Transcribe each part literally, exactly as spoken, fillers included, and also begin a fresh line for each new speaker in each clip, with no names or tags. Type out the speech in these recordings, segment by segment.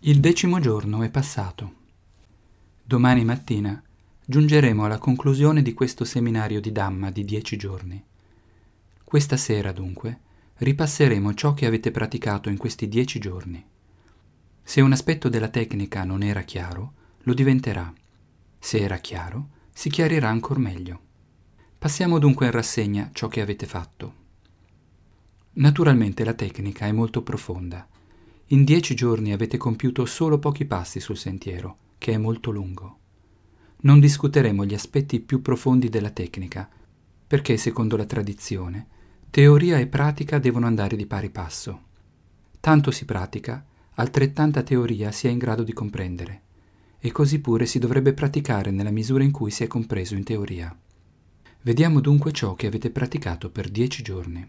Il decimo giorno è passato. Domani mattina giungeremo alla conclusione di questo seminario di Dhamma di dieci giorni. Questa sera, dunque, ripasseremo ciò che avete praticato in questi dieci giorni. Se un aspetto della tecnica non era chiaro, lo diventerà. Se era chiaro, si chiarirà ancor meglio. Passiamo dunque in rassegna ciò che avete fatto. Naturalmente la tecnica è molto profonda. In dieci giorni avete compiuto solo pochi passi sul sentiero, che è molto lungo. Non discuteremo gli aspetti più profondi della tecnica, perché, secondo la tradizione, teoria e pratica devono andare di pari passo. Tanto si pratica, altrettanta teoria si è in grado di comprendere, e così pure si dovrebbe praticare nella misura in cui si è compreso in teoria. Vediamo dunque ciò che avete praticato per dieci giorni.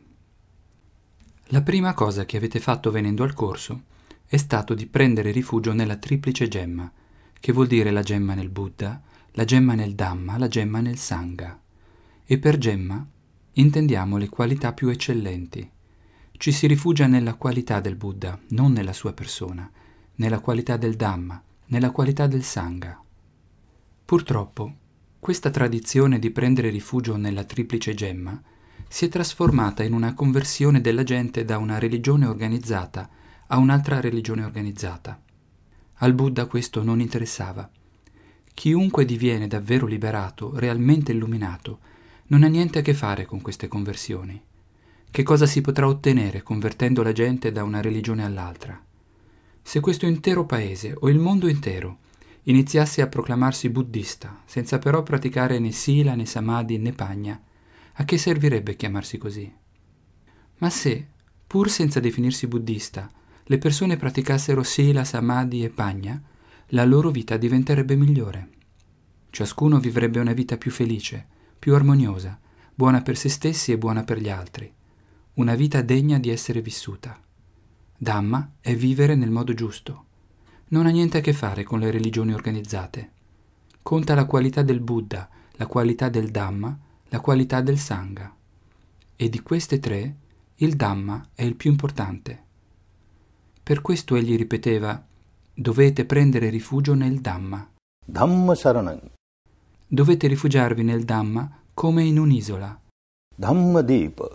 La prima cosa che avete fatto venendo al corso è stato di prendere rifugio nella triplice gemma, che vuol dire la gemma nel Buddha, la gemma nel Dhamma, la gemma nel Sangha. E per gemma intendiamo le qualità più eccellenti. Ci si rifugia nella qualità del Buddha, non nella sua persona, nella qualità del Dhamma, nella qualità del Sangha. Purtroppo, questa tradizione di prendere rifugio nella triplice gemma si è trasformata in una conversione della gente da una religione organizzata a un'altra religione organizzata. Al Buddha questo non interessava. Chiunque diviene davvero liberato, realmente illuminato, non ha niente a che fare con queste conversioni. Che cosa si potrà ottenere convertendo la gente da una religione all'altra? Se questo intero paese o il mondo intero iniziasse a proclamarsi buddista, senza però praticare né sila né samadhi né pagna, a che servirebbe chiamarsi così? Ma se, pur senza definirsi buddista, le persone praticassero sila, samadhi e pagna, la loro vita diventerebbe migliore. Ciascuno vivrebbe una vita più felice, più armoniosa, buona per se stessi e buona per gli altri. Una vita degna di essere vissuta. Dhamma è vivere nel modo giusto. Non ha niente a che fare con le religioni organizzate. Conta la qualità del Buddha, la qualità del Dhamma, la qualità del Sangha. E di queste tre, il Dhamma è il più importante. Per questo egli ripeteva: dovete prendere rifugio nel Dhamma.
Dhamma saranam.
Dovete rifugiarvi nel Dhamma come in un'isola.
Dhamma Deepa.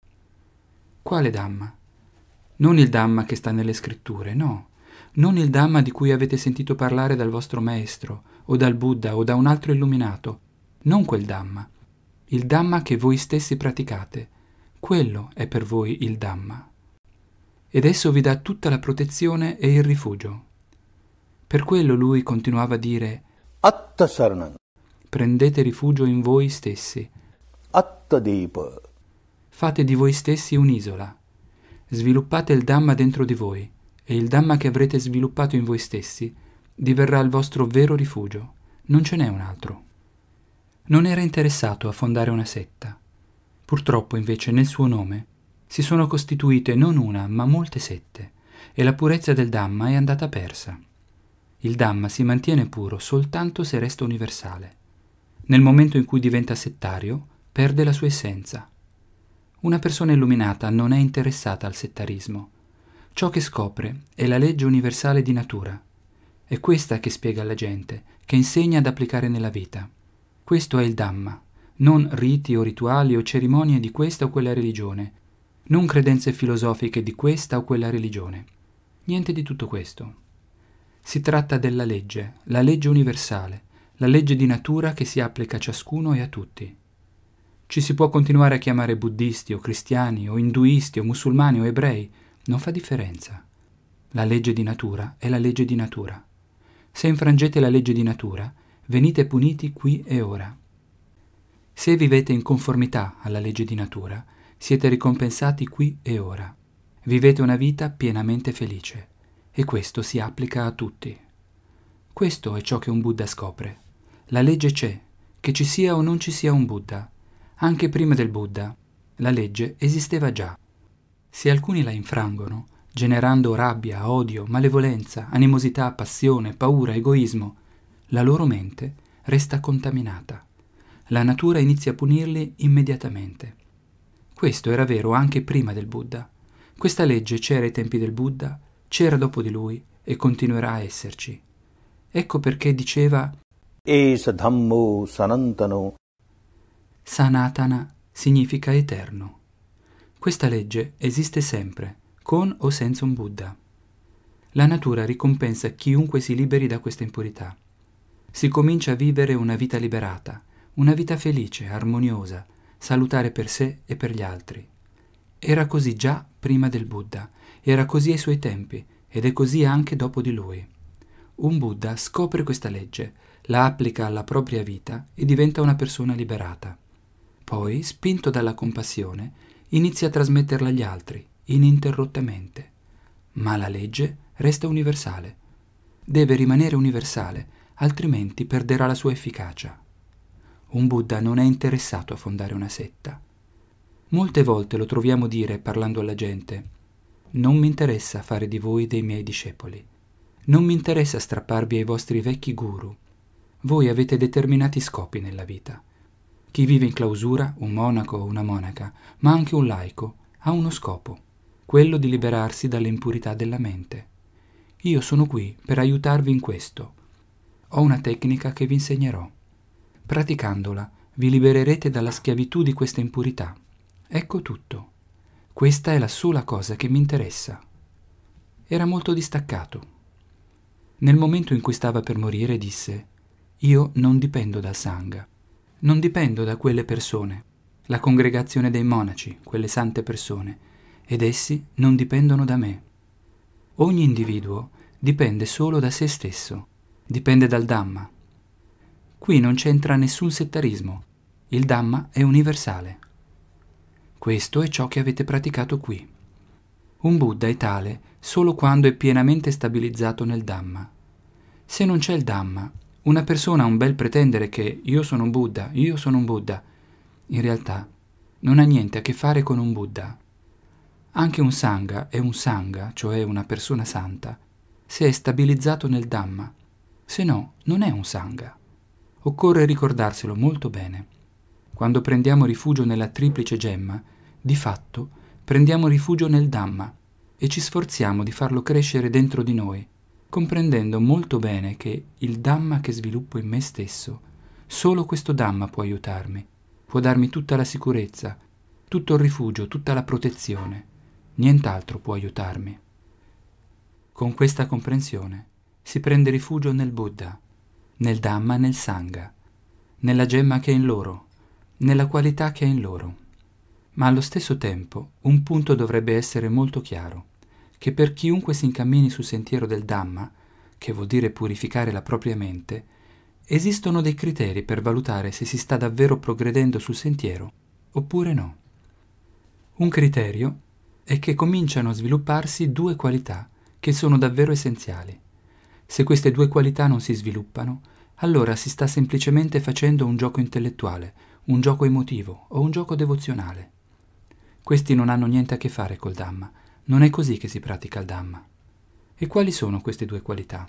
Quale Dhamma? Non il Dhamma che sta nelle scritture, no. Non il Dhamma di cui avete sentito parlare dal vostro maestro, o dal Buddha, o da un altro illuminato. Non quel Dhamma. Il Dhamma che voi stessi praticate. Quello è per voi il Dhamma. Ed esso vi dà tutta la protezione e il rifugio. Per quello lui continuava a dire:
Atta saranam.
Prendete rifugio in voi stessi.
Atta Deepa.
Fate di voi stessi un'isola. Sviluppate il Dhamma dentro di voi, e il Dhamma che avrete sviluppato in voi stessi diverrà il vostro vero rifugio. Non ce n'è un altro. Non era interessato a fondare una setta. Purtroppo, invece, nel suo nome si sono costituite non una, ma molte sette, e la purezza del Dhamma è andata persa. Il Dhamma si mantiene puro soltanto se resta universale. Nel momento in cui diventa settario, perde la sua essenza. Una persona illuminata non è interessata al settarismo. Ciò che scopre è la legge universale di natura. È questa che spiega alla gente, che insegna ad applicare nella vita. Questo è il Dhamma, non riti o rituali o cerimonie di questa o quella religione, non credenze filosofiche di questa o quella religione. Niente di tutto questo. Si tratta della legge, la legge universale, la legge di natura che si applica a ciascuno e a tutti. Ci si può continuare a chiamare buddisti o cristiani o induisti o musulmani o ebrei, non fa differenza. La legge di natura è la legge di natura. Se infrangete la legge di natura, venite puniti qui e ora. Se vivete in conformità alla legge di natura, siete ricompensati qui e ora. Vivete una vita pienamente felice, e questo si applica a tutti. Questo è ciò che un Buddha scopre. La legge c'è, che ci sia o non ci sia un Buddha. Anche prima del Buddha, la legge esisteva già. Se alcuni la infrangono, generando rabbia, odio, malevolenza, animosità, passione, paura, egoismo, la loro mente resta contaminata. La natura inizia a punirli immediatamente. Questo era vero anche prima del Buddha. Questa legge c'era ai tempi del Buddha, c'era dopo di lui e continuerà a esserci. Ecco perché diceva
Esa Dhammo Sanantano.
Sanatana significa eterno. Questa legge esiste sempre, con o senza un Buddha. La natura ricompensa chiunque si liberi da questa impurità. Si comincia a vivere una vita liberata, una vita felice, armoniosa, salutare per sé e per gli altri. Era così già prima del Buddha, era così ai suoi tempi ed è così anche dopo di lui. Un Buddha scopre questa legge, la applica alla propria vita e diventa una persona liberata. Poi, spinto dalla compassione, inizia a trasmetterla agli altri, ininterrottamente. Ma la legge resta universale. Deve rimanere universale, altrimenti perderà la sua efficacia. Un Buddha non è interessato a fondare una setta. Molte volte lo troviamo dire, parlando alla gente, «Non mi interessa fare di voi dei miei discepoli. Non mi interessa strapparvi ai vostri vecchi guru. Voi avete determinati scopi nella vita. Chi vive in clausura, un monaco o una monaca, ma anche un laico, ha uno scopo, quello di liberarsi dalle impurità della mente. Io sono qui per aiutarvi in questo. Ho una tecnica che vi insegnerò. Praticandola, vi libererete dalla schiavitù di questa impurità. Ecco tutto. Questa è la sola cosa che mi interessa». Era molto distaccato. Nel momento in cui stava per morire disse: «Io non dipendo dal Sangha, non dipendo da quelle persone, la congregazione dei monaci, quelle sante persone, ed essi non dipendono da me. Ogni individuo dipende solo da se stesso, dipende dal Dhamma. Qui non c'entra nessun settarismo, il Dhamma è universale. Questo è ciò che avete praticato qui. Un Buddha è tale solo quando è pienamente stabilizzato nel Dhamma. Se non c'è il Dhamma, una persona ha un bel pretendere che io sono un Buddha, io sono un Buddha. In realtà non ha niente a che fare con un Buddha. Anche un Sangha è un Sangha, cioè una persona santa, se è stabilizzato nel Dhamma. Se no, non è un Sangha. Occorre ricordarselo molto bene. Quando prendiamo rifugio nella triplice gemma, di fatto prendiamo rifugio nel Dhamma e ci sforziamo di farlo crescere dentro di noi, comprendendo molto bene che il Dhamma che sviluppo in me stesso, solo questo Dhamma può aiutarmi, può darmi tutta la sicurezza, tutto il rifugio, tutta la protezione. Nient'altro può aiutarmi. Con questa comprensione si prende rifugio nel Buddha, nel Dhamma e nel Sangha, nella gemma che è in loro, nella qualità che è in loro. Ma allo stesso tempo un punto dovrebbe essere molto chiaro, che per chiunque si incammini sul sentiero del Dhamma, che vuol dire purificare la propria mente, esistono dei criteri per valutare se si sta davvero progredendo sul sentiero oppure no. Un criterio è che cominciano a svilupparsi due qualità che sono davvero essenziali. Se queste due qualità non si sviluppano, allora si sta semplicemente facendo un gioco intellettuale, un gioco emotivo o un gioco devozionale. Questi non hanno niente a che fare col Dhamma, non è così che si pratica il Dhamma. E quali sono queste due qualità?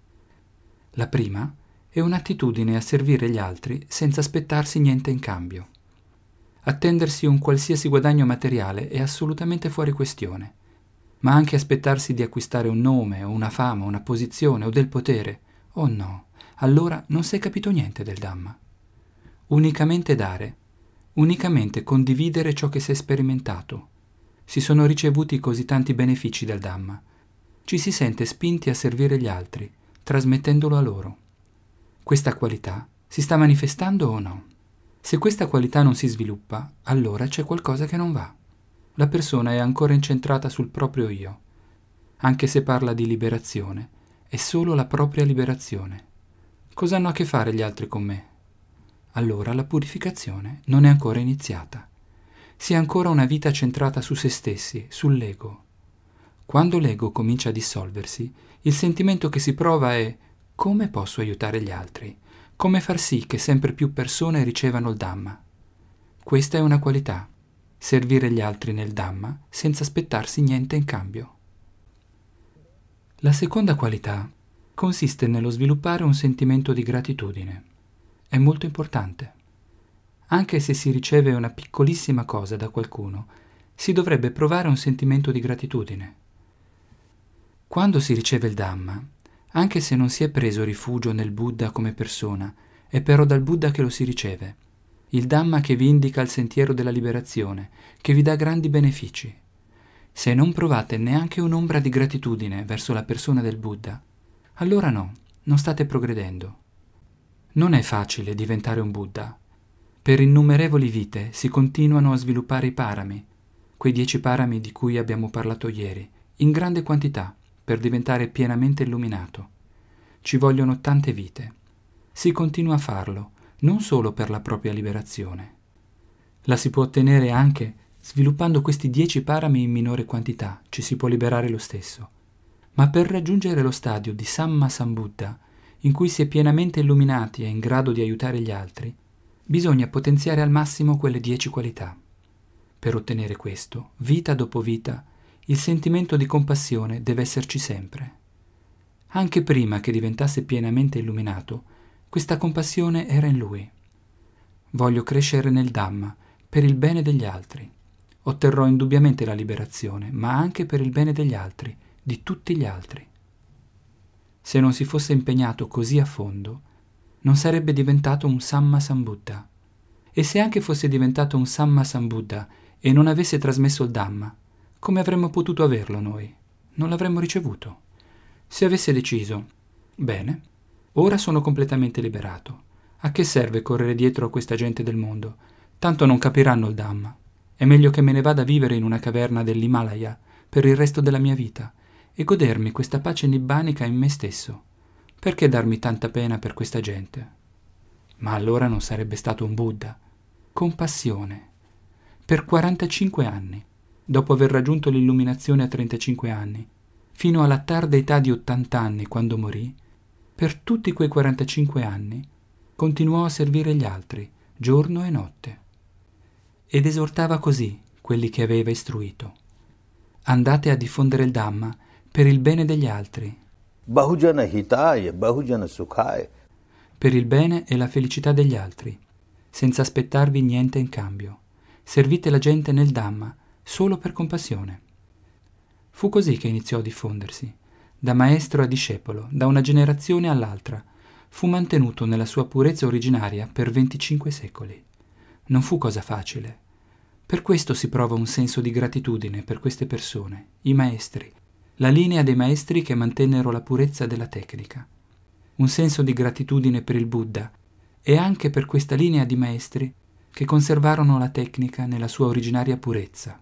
La prima è un'attitudine a servire gli altri senza aspettarsi niente in cambio. Attendersi un qualsiasi guadagno materiale è assolutamente fuori questione, ma anche aspettarsi di acquistare un nome o una fama, una posizione o del potere, oh no, allora non si è capito niente del Dhamma. Unicamente dare, unicamente condividere ciò che si è sperimentato. Si sono ricevuti così tanti benefici dal Dhamma. Ci si sente spinti a servire gli altri, trasmettendolo a loro. Questa qualità si sta manifestando o no? Se questa qualità non si sviluppa, allora c'è qualcosa che non va. La persona è ancora incentrata sul proprio io. Anche se parla di liberazione, è solo la propria liberazione. Cosa hanno a che fare gli altri con me? Allora la purificazione non è ancora iniziata. Si ha ancora una vita centrata su se stessi, sull'ego. Quando l'ego comincia a dissolversi, il sentimento che si prova è: come posso aiutare gli altri? Come far sì che sempre più persone ricevano il Dhamma? Questa è una qualità, servire gli altri nel Dhamma senza aspettarsi niente in cambio. La seconda qualità consiste nello sviluppare un sentimento di gratitudine. È molto importante. Anche se si riceve una piccolissima cosa da qualcuno, si dovrebbe provare un sentimento di gratitudine. Quando si riceve il Dhamma, anche se non si è preso rifugio nel Buddha come persona, è però dal Buddha che lo si riceve. Il Dhamma che vi indica il sentiero della liberazione, che vi dà grandi benefici. Se non provate neanche un'ombra di gratitudine verso la persona del Buddha, allora no, non state progredendo. Non è facile diventare un Buddha. Per innumerevoli vite si continuano a sviluppare i parami, quei dieci parami di cui abbiamo parlato ieri, in grande quantità, per diventare pienamente illuminato. Ci vogliono tante vite. Si continua a farlo, non solo per la propria liberazione. La si può ottenere anche sviluppando questi dieci parami in minore quantità, ci si può liberare lo stesso. Ma per raggiungere lo stadio di Samma Sambuddha, in cui si è pienamente illuminati e in grado di aiutare gli altri, bisogna potenziare al massimo quelle dieci qualità. Per ottenere questo, vita dopo vita, il sentimento di compassione deve esserci sempre. Anche prima che diventasse pienamente illuminato, questa compassione era in lui. Voglio crescere nel Dhamma per il bene degli altri. Otterrò indubbiamente la liberazione, ma anche per il bene degli altri, di tutti gli altri. Se non si fosse impegnato così a fondo, non sarebbe diventato un Samma Sambuddha. E se anche fosse diventato un Samma Sambuddha e non avesse trasmesso il Dhamma, come avremmo potuto averlo noi? Non l'avremmo ricevuto. Se avesse deciso, bene, ora sono completamente liberato. A che serve correre dietro a questa gente del mondo? Tanto non capiranno il Dhamma. È meglio che me ne vada a vivere in una caverna dell'Himalaya per il resto della mia vita e godermi questa pace nibbanica in me stesso. Perché darmi tanta pena per questa gente? Ma allora non sarebbe stato un Buddha. Compassione. Per quarantacinque anni, dopo aver raggiunto l'illuminazione a trentacinque anni, fino alla tarda età di ottanta anni quando morì, per tutti quei quarantacinque anni continuò a servire gli altri, giorno e notte. Ed esortava così quelli che aveva istruito. Andate a diffondere il Dhamma per il bene degli altri.
Bahujana hitaya, bahujana sukhaya.
Per il bene e la felicità degli altri, senza aspettarvi niente in cambio. Servite la gente nel Dhamma solo per compassione. Fu così che iniziò a diffondersi, da maestro a discepolo, da una generazione all'altra. Fu mantenuto nella sua purezza originaria per venticinque secoli. Non fu cosa facile. Per questo si prova un senso di gratitudine per queste persone, i maestri, la linea dei maestri che mantennero la purezza della tecnica. Un senso di gratitudine per il Buddha e anche per questa linea di maestri che conservarono la tecnica nella sua originaria purezza.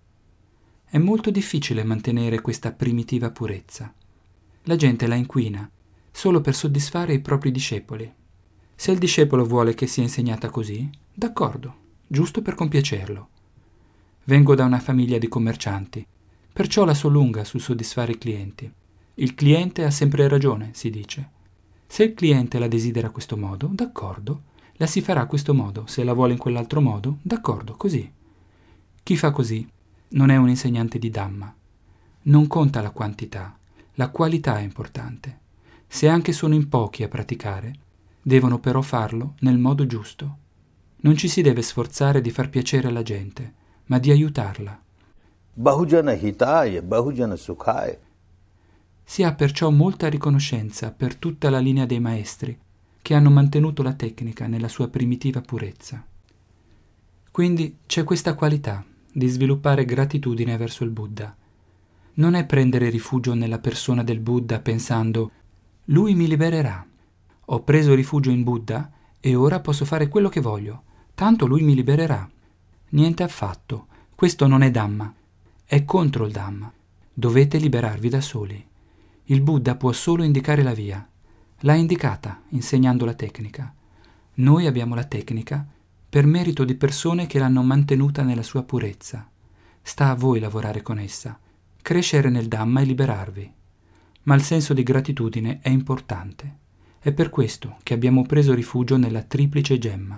È molto difficile mantenere questa primitiva purezza. La gente la inquina solo per soddisfare i propri discepoli. Se il discepolo vuole che sia insegnata così, d'accordo, giusto per compiacerlo. Vengo da una famiglia di commercianti, perciò la so lunga sul soddisfare i clienti. Il cliente ha sempre ragione, si dice. Se il cliente la desidera a questo modo, d'accordo, la si farà a questo modo. Se la vuole in quell'altro modo, d'accordo, così. Chi fa così non è un insegnante di Dhamma. Non conta la quantità, la qualità è importante. Se anche sono in pochi a praticare, devono però farlo nel modo giusto. Non ci si deve sforzare di far piacere alla gente, ma di aiutarla.
Bahujana hitaya, bahujana sukhaya.
Si ha perciò molta riconoscenza per tutta la linea dei maestri che hanno mantenuto la tecnica nella sua primitiva purezza. Quindi c'è questa qualità di sviluppare gratitudine verso il Buddha. Non è prendere rifugio nella persona del Buddha pensando «Lui mi libererà. Ho preso rifugio in Buddha e ora posso fare quello che voglio. Tanto lui mi libererà». Niente affatto. Questo non è Dhamma. È contro il Dhamma. Dovete liberarvi da soli. Il Buddha può solo indicare la via. L'ha indicata, insegnando la tecnica. Noi abbiamo la tecnica per merito di persone che l'hanno mantenuta nella sua purezza. Sta a voi lavorare con essa, crescere nel Dhamma e liberarvi. Ma il senso di gratitudine è importante. È per questo che abbiamo preso rifugio nella triplice gemma.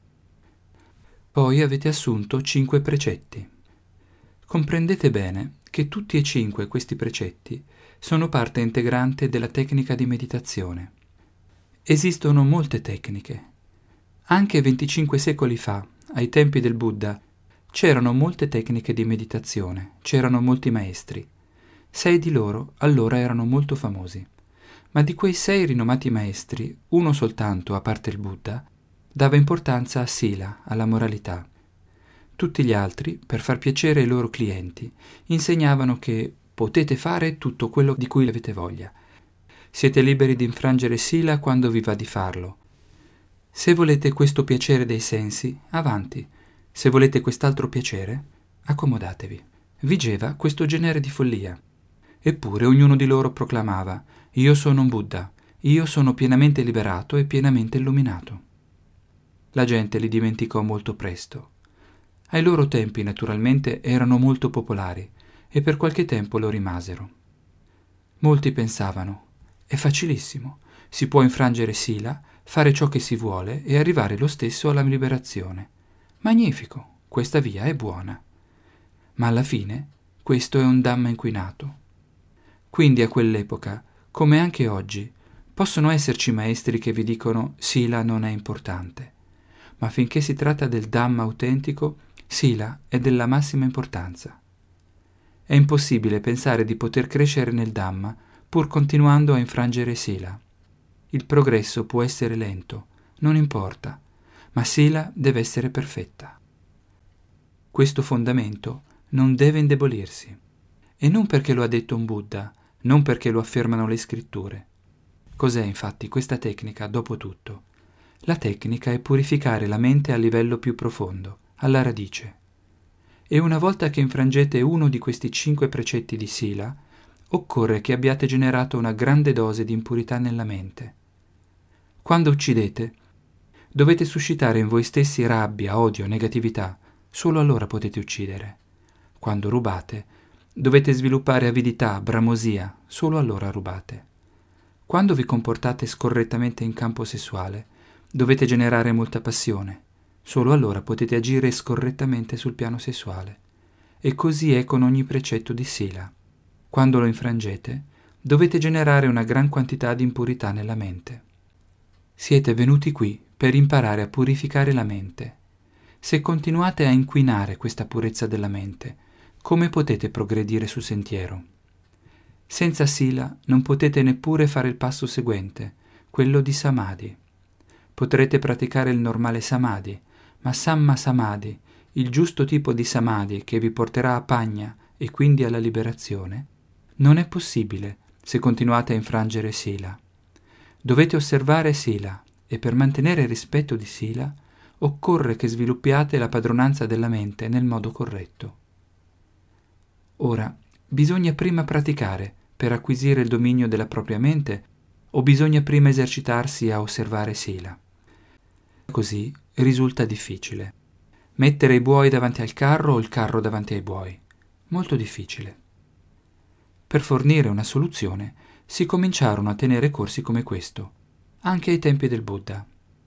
Poi avete assunto cinque precetti. Comprendete bene che tutti e cinque questi precetti sono parte integrante della tecnica di meditazione. Esistono molte tecniche. Anche venticinque secoli fa, ai tempi del Buddha, c'erano molte tecniche di meditazione, c'erano molti maestri. Sei di loro allora erano molto famosi, ma di quei sei rinomati maestri, uno soltanto, a parte il Buddha, dava importanza a Sila, alla moralità. Tutti gli altri, per far piacere ai loro clienti, insegnavano che potete fare tutto quello di cui avete voglia. Siete liberi di infrangere Sila quando vi va di farlo. Se volete questo piacere dei sensi, avanti. Se volete quest'altro piacere, accomodatevi. Vigeva questo genere di follia. Eppure ognuno di loro proclamava: io sono un Buddha, io sono pienamente liberato e pienamente illuminato. La gente li dimenticò molto presto. Ai loro tempi, naturalmente, erano molto popolari e per qualche tempo lo rimasero. Molti pensavano: è facilissimo, si può infrangere Sila, fare ciò che si vuole e arrivare lo stesso alla liberazione. Magnifico, questa via è buona. Ma alla fine questo è un Dhamma inquinato. Quindi a quell'epoca, come anche oggi, possono esserci maestri che vi dicono Sila non è importante, ma finché si tratta del Dhamma autentico, Sila è della massima importanza. È impossibile pensare di poter crescere nel Dhamma pur continuando a infrangere Sila. Il progresso può essere lento, non importa, ma Sila deve essere perfetta. Questo fondamento non deve indebolirsi, e non perché lo ha detto un Buddha, non perché lo affermano le scritture. Cos'è infatti questa tecnica, dopo tutto? La tecnica è purificare la mente a livello più profondo, alla radice. E una volta che infrangete uno di questi cinque precetti di Sila, occorre che abbiate generato una grande dose di impurità nella mente. Quando uccidete, dovete suscitare in voi stessi rabbia, odio, negatività, solo allora potete uccidere. Quando rubate, dovete sviluppare avidità, bramosia, solo allora rubate. Quando vi comportate scorrettamente in campo sessuale, dovete generare molta passione, solo allora potete agire scorrettamente sul piano sessuale. E così è con ogni precetto di Sila. Quando lo infrangete, dovete generare una gran quantità di impurità nella mente. Siete venuti qui per imparare a purificare la mente. Se continuate a inquinare questa purezza della mente, come potete progredire sul sentiero? Senza Sila non potete neppure fare il passo seguente, quello di Samadhi. Potrete praticare il normale Samadhi, ma Samma Samadhi, il giusto tipo di Samadhi che vi porterà a Pagna e quindi alla liberazione, non è possibile se continuate a infrangere Sila. Dovete osservare Sila e per mantenere il rispetto di Sila occorre che sviluppiate la padronanza della mente nel modo corretto. Ora, bisogna prima praticare per acquisire il dominio della propria mente o bisogna prima esercitarsi a osservare Sila? Così risulta difficile. Mettere i buoi davanti al carro o il carro davanti ai buoi? Molto difficile. Per fornire una soluzione si cominciarono a tenere corsi come questo, anche ai tempi del Buddha.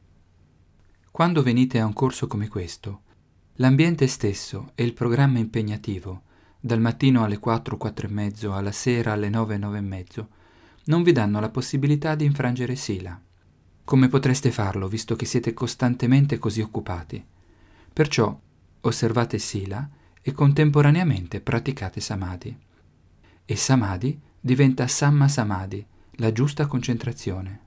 Quando venite a un corso come questo, l'ambiente stesso e il programma impegnativo, dal mattino alle quattro, quattro e mezzo, alla sera alle nove, nove e mezzo, non vi danno la possibilità di infrangere Sila. Come potreste farlo, visto che siete costantemente così occupati? Perciò osservate Sila e contemporaneamente praticate Samadhi. E Samadhi diventa Samma Samadhi, la giusta concentrazione.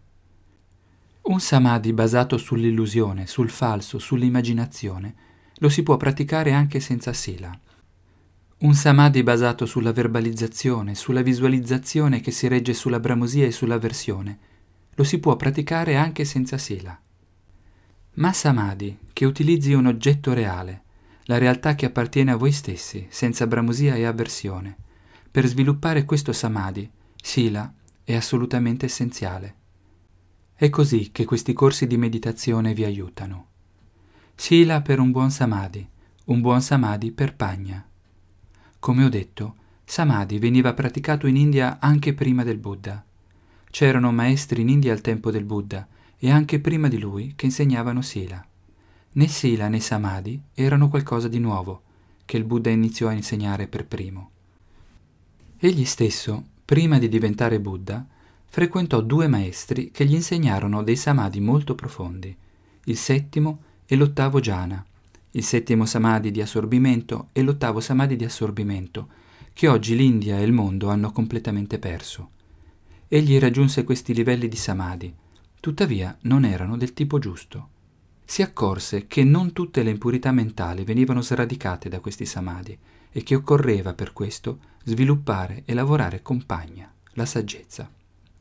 Un Samadhi basato sull'illusione, sul falso, sull'immaginazione, lo si può praticare anche senza Sila. Un Samadhi basato sulla verbalizzazione, sulla visualizzazione che si regge sulla bramosia e sull'avversione, lo si può praticare anche senza Sila. Ma Samadhi che utilizzi un oggetto reale, la realtà che appartiene a voi stessi, senza bramosia e avversione, per sviluppare questo Samadhi, Sila è assolutamente essenziale. È così che questi corsi di meditazione vi aiutano. Sila per un buon Samadhi, un buon Samadhi per Pagna. Come ho detto, Samadhi veniva praticato in India anche prima del Buddha. C'erano maestri in India al tempo del Buddha e anche prima di lui che insegnavano Sila. Né Sila né Samadhi erano qualcosa di nuovo, che il Buddha iniziò a insegnare per primo. Egli stesso, prima di diventare Buddha, frequentò due maestri che gli insegnarono dei Samadhi molto profondi, il settimo e l'ottavo jhana, il settimo Samadhi di assorbimento e l'ottavo Samadhi di assorbimento, che oggi l'India e il mondo hanno completamente perso. Egli raggiunse questi livelli di samadhi, tuttavia non erano del tipo giusto. Si accorse che non tutte le impurità mentali venivano sradicate da questi samadhi e che occorreva per questo sviluppare e lavorare con Pagna, la saggezza.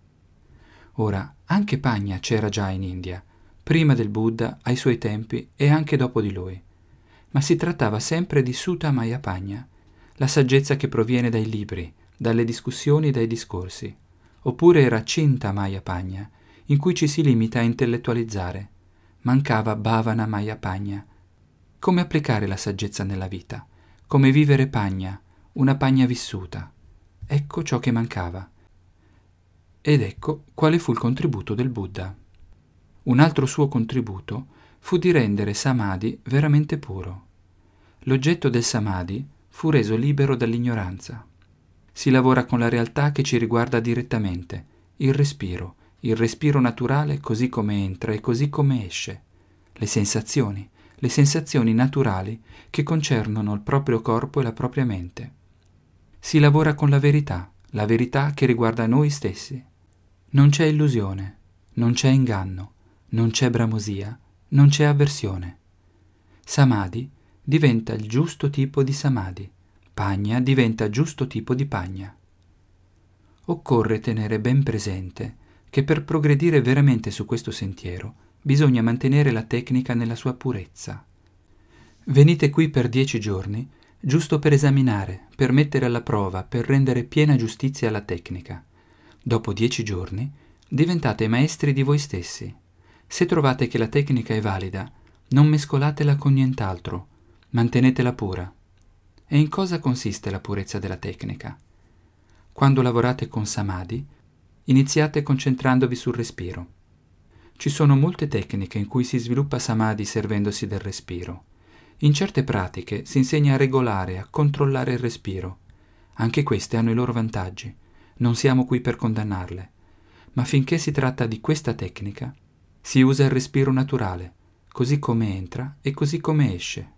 Ora, anche Pagna c'era già in India, prima del Buddha, ai suoi tempi e anche dopo di lui, ma si trattava sempre di Sutta Maya Pagna, la saggezza che proviene dai libri, dalle discussioni e dai discorsi, oppure era Cinta Maya Pagna, in cui ci si limita a intellettualizzare. Mancava Bhavana Maya Pagna. Come applicare la saggezza nella vita? Come vivere Pagna, una Pagna vissuta? Ecco ciò che mancava. Ed ecco quale fu il contributo del Buddha. Un altro suo contributo fu di rendere Samadhi veramente puro. L'oggetto del Samadhi fu reso libero dall'ignoranza. Si lavora con la realtà che ci riguarda direttamente, il respiro, il respiro naturale così come entra e così come esce, le sensazioni, le sensazioni naturali che concernono il proprio corpo e la propria mente. Si lavora con la verità, la verità che riguarda noi stessi. Non c'è illusione, non c'è inganno, non c'è bramosia, non c'è avversione. Samadhi diventa il giusto tipo di Samadhi, Pagna diventa giusto tipo di Pagna. Occorre tenere ben presente che per progredire veramente su questo sentiero bisogna mantenere la tecnica nella sua purezza. Venite qui per dieci giorni, giusto per esaminare, per mettere alla prova, per rendere piena giustizia alla tecnica. Dopo dieci giorni diventate maestri di voi stessi. Se trovate che la tecnica è valida, non mescolatela con nient'altro, mantenetela pura. E in cosa consiste la purezza della tecnica? Quando lavorate con Samadhi, iniziate concentrandovi sul respiro. Ci sono molte tecniche in cui si sviluppa Samadhi servendosi del respiro. In certe pratiche si insegna a regolare, a controllare il respiro. Anche queste hanno i loro vantaggi. Non siamo qui per condannarle. Ma finché si tratta di questa tecnica, si usa il respiro naturale, così come entra e così come esce.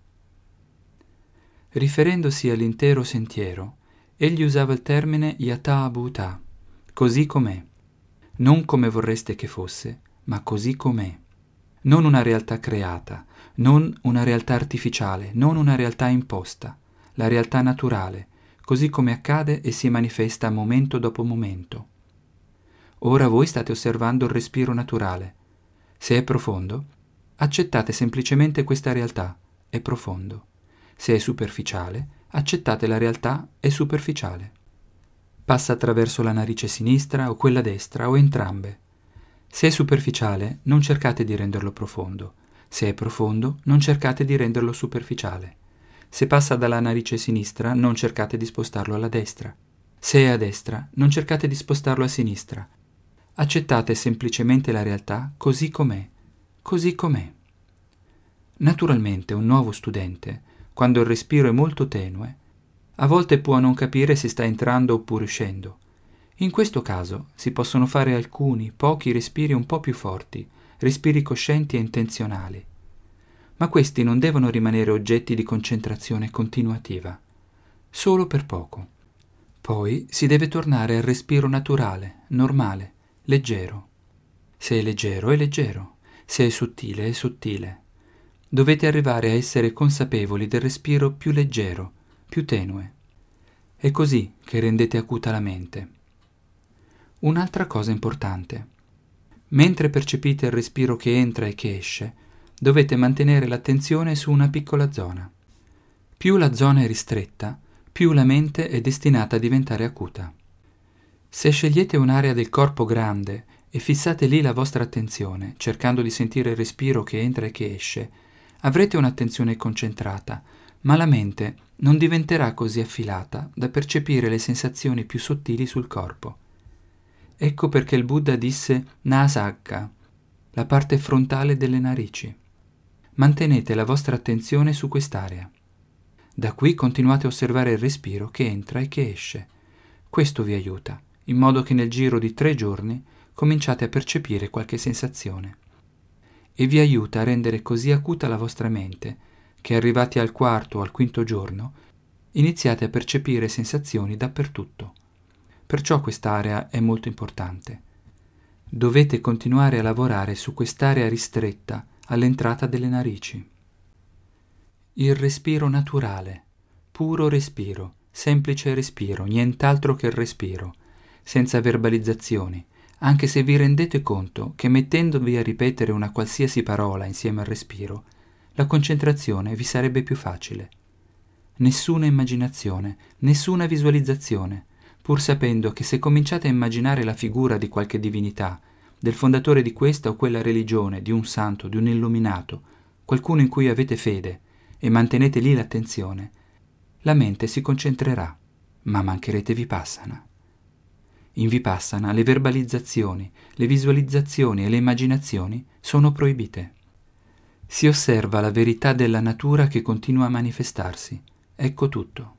Riferendosi all'intero sentiero, egli usava il termine yatha bhuta, così com'è, non come vorreste che fosse, ma così com'è. Non una realtà creata, non una realtà artificiale, non una realtà imposta, la realtà naturale, così come accade e si manifesta momento dopo momento. Ora voi state osservando il respiro naturale. Se è profondo, accettate semplicemente questa realtà, è profondo. Se è superficiale, accettate la realtà, è superficiale. Passa attraverso la narice sinistra o quella destra o entrambe. Se è superficiale, non cercate di renderlo profondo. Se è profondo, non cercate di renderlo superficiale. Se passa dalla narice sinistra, non cercate di spostarlo alla destra. Se è a destra, non cercate di spostarlo a sinistra. Accettate semplicemente la realtà così com'è, così com'è. Naturalmente un nuovo studente, quando il respiro è molto tenue, a volte può non capire se sta entrando oppure uscendo. In questo caso si possono fare alcuni, pochi respiri un po' più forti, respiri coscienti e intenzionali. Ma questi non devono rimanere oggetti di concentrazione continuativa, solo per poco. Poi si deve tornare al respiro naturale, normale, leggero. Se è leggero, è leggero. Se è sottile, è sottile. Dovete arrivare a essere consapevoli del respiro più leggero, più tenue. È così che rendete acuta la mente. Un'altra cosa importante. Mentre percepite il respiro che entra e che esce, dovete mantenere l'attenzione su una piccola zona. Più la zona è ristretta, più la mente è destinata a diventare acuta. Se scegliete un'area del corpo grande e fissate lì la vostra attenzione, cercando di sentire il respiro che entra e che esce, avrete un'attenzione concentrata, ma la mente non diventerà così affilata da percepire le sensazioni più sottili sul corpo. Ecco perché il Buddha disse Nasagga, la parte frontale delle narici. Mantenete la vostra attenzione su quest'area. Da qui continuate a osservare il respiro che entra e che esce. Questo vi aiuta, in modo che nel giro di tre giorni cominciate a percepire qualche sensazione. E vi aiuta a rendere così acuta la vostra mente che arrivati al quarto o al quinto giorno iniziate a percepire sensazioni dappertutto. Perciò quest'area è molto importante. Dovete continuare a lavorare su quest'area ristretta all'entrata delle narici. Il respiro naturale, puro respiro, semplice respiro, nient'altro che il respiro, senza verbalizzazioni, anche se vi rendete conto che mettendovi a ripetere una qualsiasi parola insieme al respiro, la concentrazione vi sarebbe più facile. Nessuna immaginazione, nessuna visualizzazione, pur sapendo che se cominciate a immaginare la figura di qualche divinità, del fondatore di questa o quella religione, di un santo, di un illuminato, qualcuno in cui avete fede, e mantenete lì l'attenzione, la mente si concentrerà, ma mancherete vipassana. In vipassana le verbalizzazioni, le visualizzazioni e le immaginazioni sono proibite. Si osserva la verità della natura che continua a manifestarsi. Ecco tutto.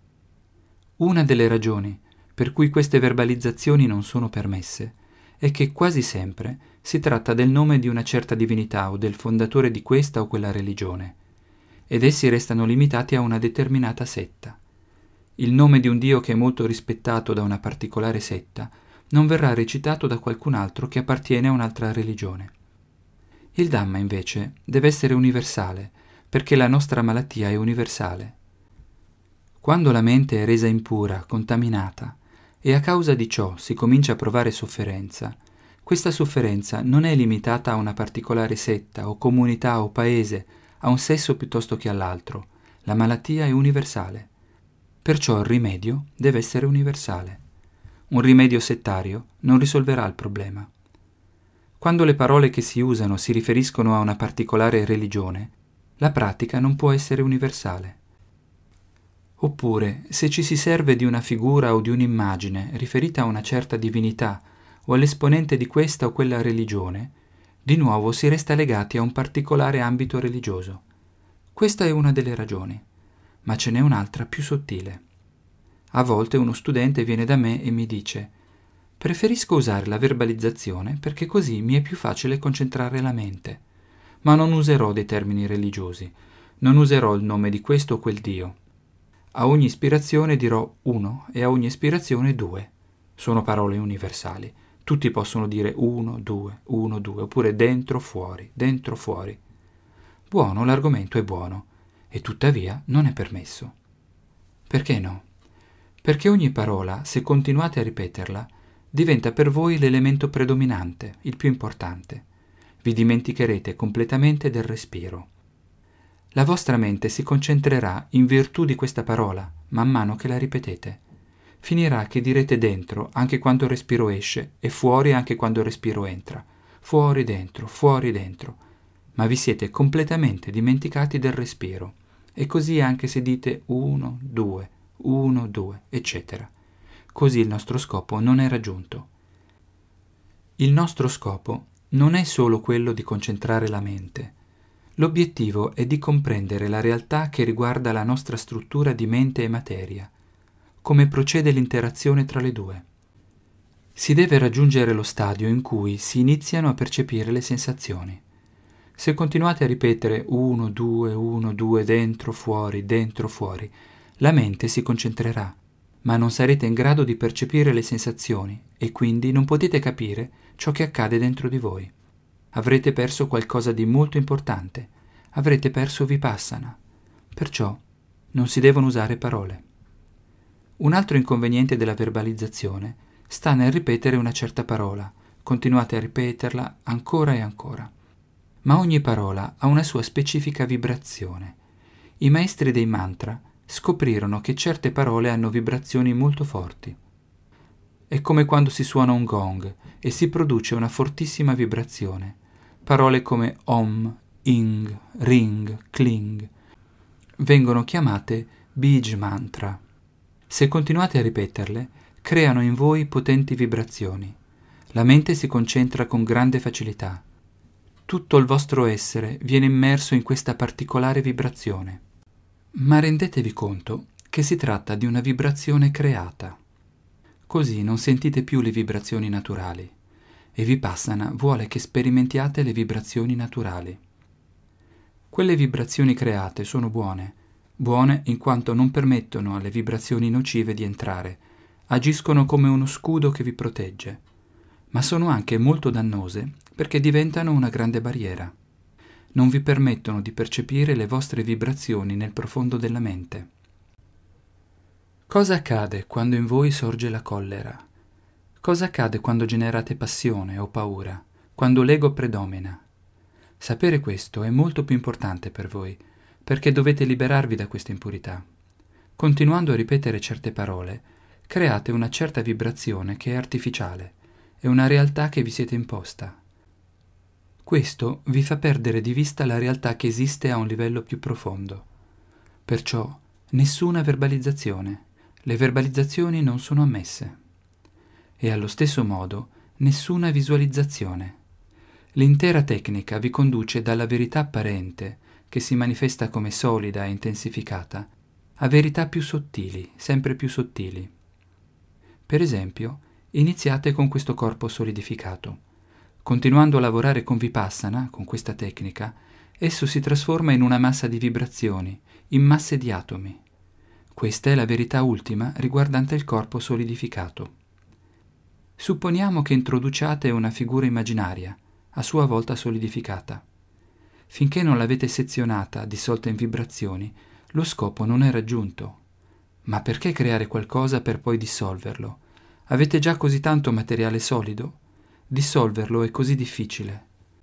Una delle ragioni per cui queste verbalizzazioni non sono permesse è che quasi sempre si tratta del nome di una certa divinità o del fondatore di questa o quella religione, ed essi restano limitati a una determinata setta. Il nome di un dio che è molto rispettato da una particolare setta non verrà recitato da qualcun altro che appartiene a un'altra religione. Il Dhamma, invece, deve essere universale, perché la nostra malattia è universale. Quando la mente è resa impura, contaminata, e a causa di ciò si comincia a provare sofferenza, questa sofferenza non è limitata a una particolare setta o comunità o paese, a un sesso piuttosto che all'altro. La malattia è universale. Perciò il rimedio deve essere universale. Un rimedio settario non risolverà il problema. Quando le parole che si usano si riferiscono a una particolare religione, la pratica non può essere universale. Oppure, se ci si serve di una figura o di un'immagine riferita a una certa divinità o all'esponente di questa o quella religione, di nuovo si resta legati a un particolare ambito religioso. Questa è una delle ragioni, ma ce n'è un'altra più sottile. A volte uno studente viene da me e mi dice: preferisco usare la verbalizzazione perché così mi è più facile concentrare la mente, ma non userò dei termini religiosi, non userò il nome di questo o quel Dio. A ogni ispirazione dirò uno e a ogni espirazione due. Sono parole universali. Tutti possono dire uno, due, uno, due, oppure dentro, fuori, dentro, fuori. Buono, l'argomento è buono, e tuttavia non è permesso. Perché no? Perché ogni parola, se continuate a ripeterla, diventa per voi l'elemento predominante, il più importante. Vi dimenticherete completamente del respiro. La vostra mente si concentrerà in virtù di questa parola, man mano che la ripetete. Finirà che direte dentro anche quando il respiro esce e fuori anche quando il respiro entra. Fuori dentro, fuori dentro. Ma vi siete completamente dimenticati del respiro. E così anche se dite uno, due, uno, due, eccetera. Così il nostro scopo non è raggiunto. Il nostro scopo non è solo quello di concentrare la mente. L'obiettivo è di comprendere la realtà che riguarda la nostra struttura di mente e materia, come procede l'interazione tra le due. Si deve raggiungere lo stadio in cui si iniziano a percepire le sensazioni. Se continuate a ripetere uno, due, uno, due, dentro, fuori, dentro, fuori, la mente si concentrerà, ma non sarete in grado di percepire le sensazioni e quindi non potete capire ciò che accade dentro di voi. Avrete perso qualcosa di molto importante, avrete perso vipassana. Perciò non si devono usare parole. Un altro inconveniente della verbalizzazione sta nel ripetere una certa parola. Continuate a ripeterla ancora e ancora. Ma ogni parola ha una sua specifica vibrazione. I maestri dei mantra scoprirono che certe parole hanno vibrazioni molto forti. È come quando si suona un gong e si produce una fortissima vibrazione. Parole come Om, Ing, Ring, Kling vengono chiamate Bij Mantra. Se continuate a ripeterle, creano in voi potenti vibrazioni. La mente si concentra con grande facilità. Tutto il vostro essere viene immerso in questa particolare vibrazione. Ma rendetevi conto che si tratta di una vibrazione creata. Così non sentite più le vibrazioni naturali. E Vipassana vuole che sperimentiate le vibrazioni naturali. Quelle vibrazioni create sono buone, Buone in quanto non permettono alle vibrazioni nocive di entrare, agiscono come uno scudo che vi protegge, ma sono anche molto dannose perché diventano una grande barriera. Non vi permettono di percepire le vostre vibrazioni nel profondo della mente. Cosa accade quando in voi sorge la collera? Cosa accade quando generate passione o paura, quando l'ego predomina? Sapere questo è molto più importante per voi, perché dovete liberarvi da questa impurità. Continuando a ripetere certe parole, create una certa vibrazione che è artificiale, è una realtà che vi siete imposta. Questo vi fa perdere di vista la realtà che esiste a un livello più profondo. Perciò, nessuna verbalizzazione. Le verbalizzazioni non sono ammesse. E allo stesso modo, nessuna visualizzazione. L'intera tecnica vi conduce dalla verità apparente, che si manifesta come solida e intensificata, a verità più sottili, sempre più sottili. Per esempio, iniziate con questo corpo solidificato. Continuando a lavorare con Vipassana, con questa tecnica, esso si trasforma in una massa di vibrazioni, in masse di atomi. Questa è la verità ultima riguardante il corpo solidificato. Supponiamo che introduciate una figura immaginaria, a sua volta solidificata. Finché non l'avete sezionata, dissolta in vibrazioni, lo scopo non è raggiunto. Ma perché creare qualcosa per poi dissolverlo? Avete già così tanto materiale solido? Dissolverlo è così difficile.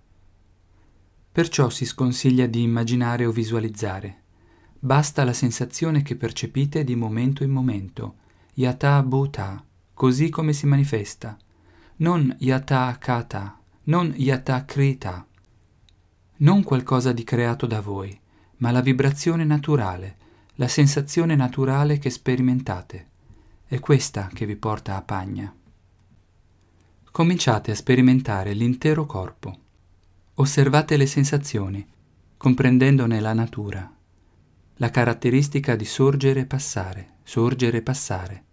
Perciò si sconsiglia di immaginare o visualizzare. Basta la sensazione che percepite di momento in momento, yatha bhuta, così come si manifesta, non yatha kata, non yatha krita, non qualcosa di creato da voi, ma la vibrazione naturale, la sensazione naturale che sperimentate. È questa che vi porta a Pagna. Cominciate a sperimentare l'intero corpo. Osservate le sensazioni, comprendendone la natura. La caratteristica di sorgere e passare, sorgere e passare.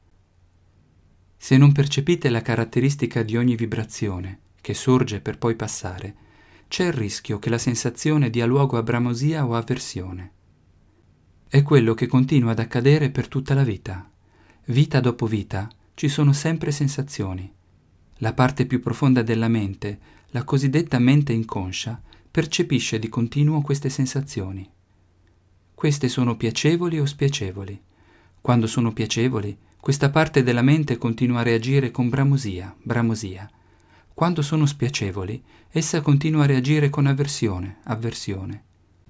Se non percepite la caratteristica di ogni vibrazione, che sorge per poi passare, c'è il rischio che la sensazione dia luogo a bramosia o avversione. È quello che continua ad accadere per tutta la vita. Vita dopo vita ci sono sempre sensazioni. La parte più profonda della mente, la cosiddetta mente inconscia, percepisce di continuo queste sensazioni. Queste sono piacevoli o spiacevoli. Quando sono piacevoli, questa parte della mente continua a reagire con bramosia, bramosia. Quando sono spiacevoli, essa continua a reagire con avversione, avversione.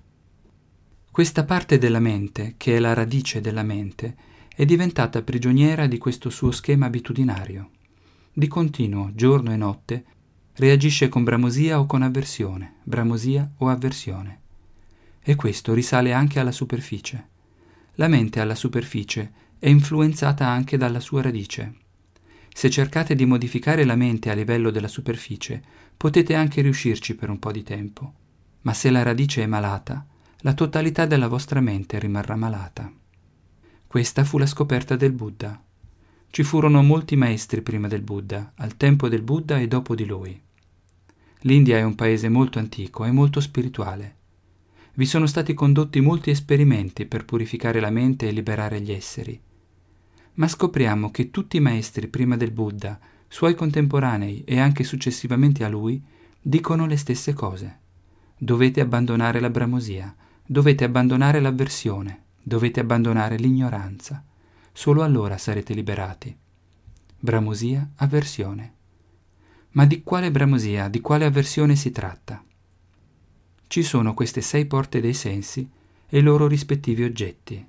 Questa parte della mente, che è la radice della mente, è diventata prigioniera di questo suo schema abitudinario. Di continuo, giorno e notte, reagisce con bramosia o con avversione, bramosia o avversione. E questo risale anche alla superficie. La mente alla superficie è influenzata anche dalla sua radice. Se cercate di modificare la mente a livello della superficie, potete anche riuscirci per un po' di tempo. Ma se la radice è malata, la totalità della vostra mente rimarrà malata. Questa fu la scoperta del Buddha. Ci furono molti maestri prima del Buddha, al tempo del Buddha e dopo di lui. L'India è un paese molto antico e molto spirituale. Vi sono stati condotti molti esperimenti per purificare la mente e liberare gli esseri. Ma scopriamo che tutti i maestri prima del Buddha, suoi contemporanei e anche successivamente a lui, dicono le stesse cose. Dovete abbandonare la bramosia, dovete abbandonare l'avversione, dovete abbandonare l'ignoranza. Solo allora sarete liberati. Bramosia, avversione. Ma di quale bramosia, di quale avversione si tratta? Ci sono queste sei porte dei sensi e i loro rispettivi oggetti.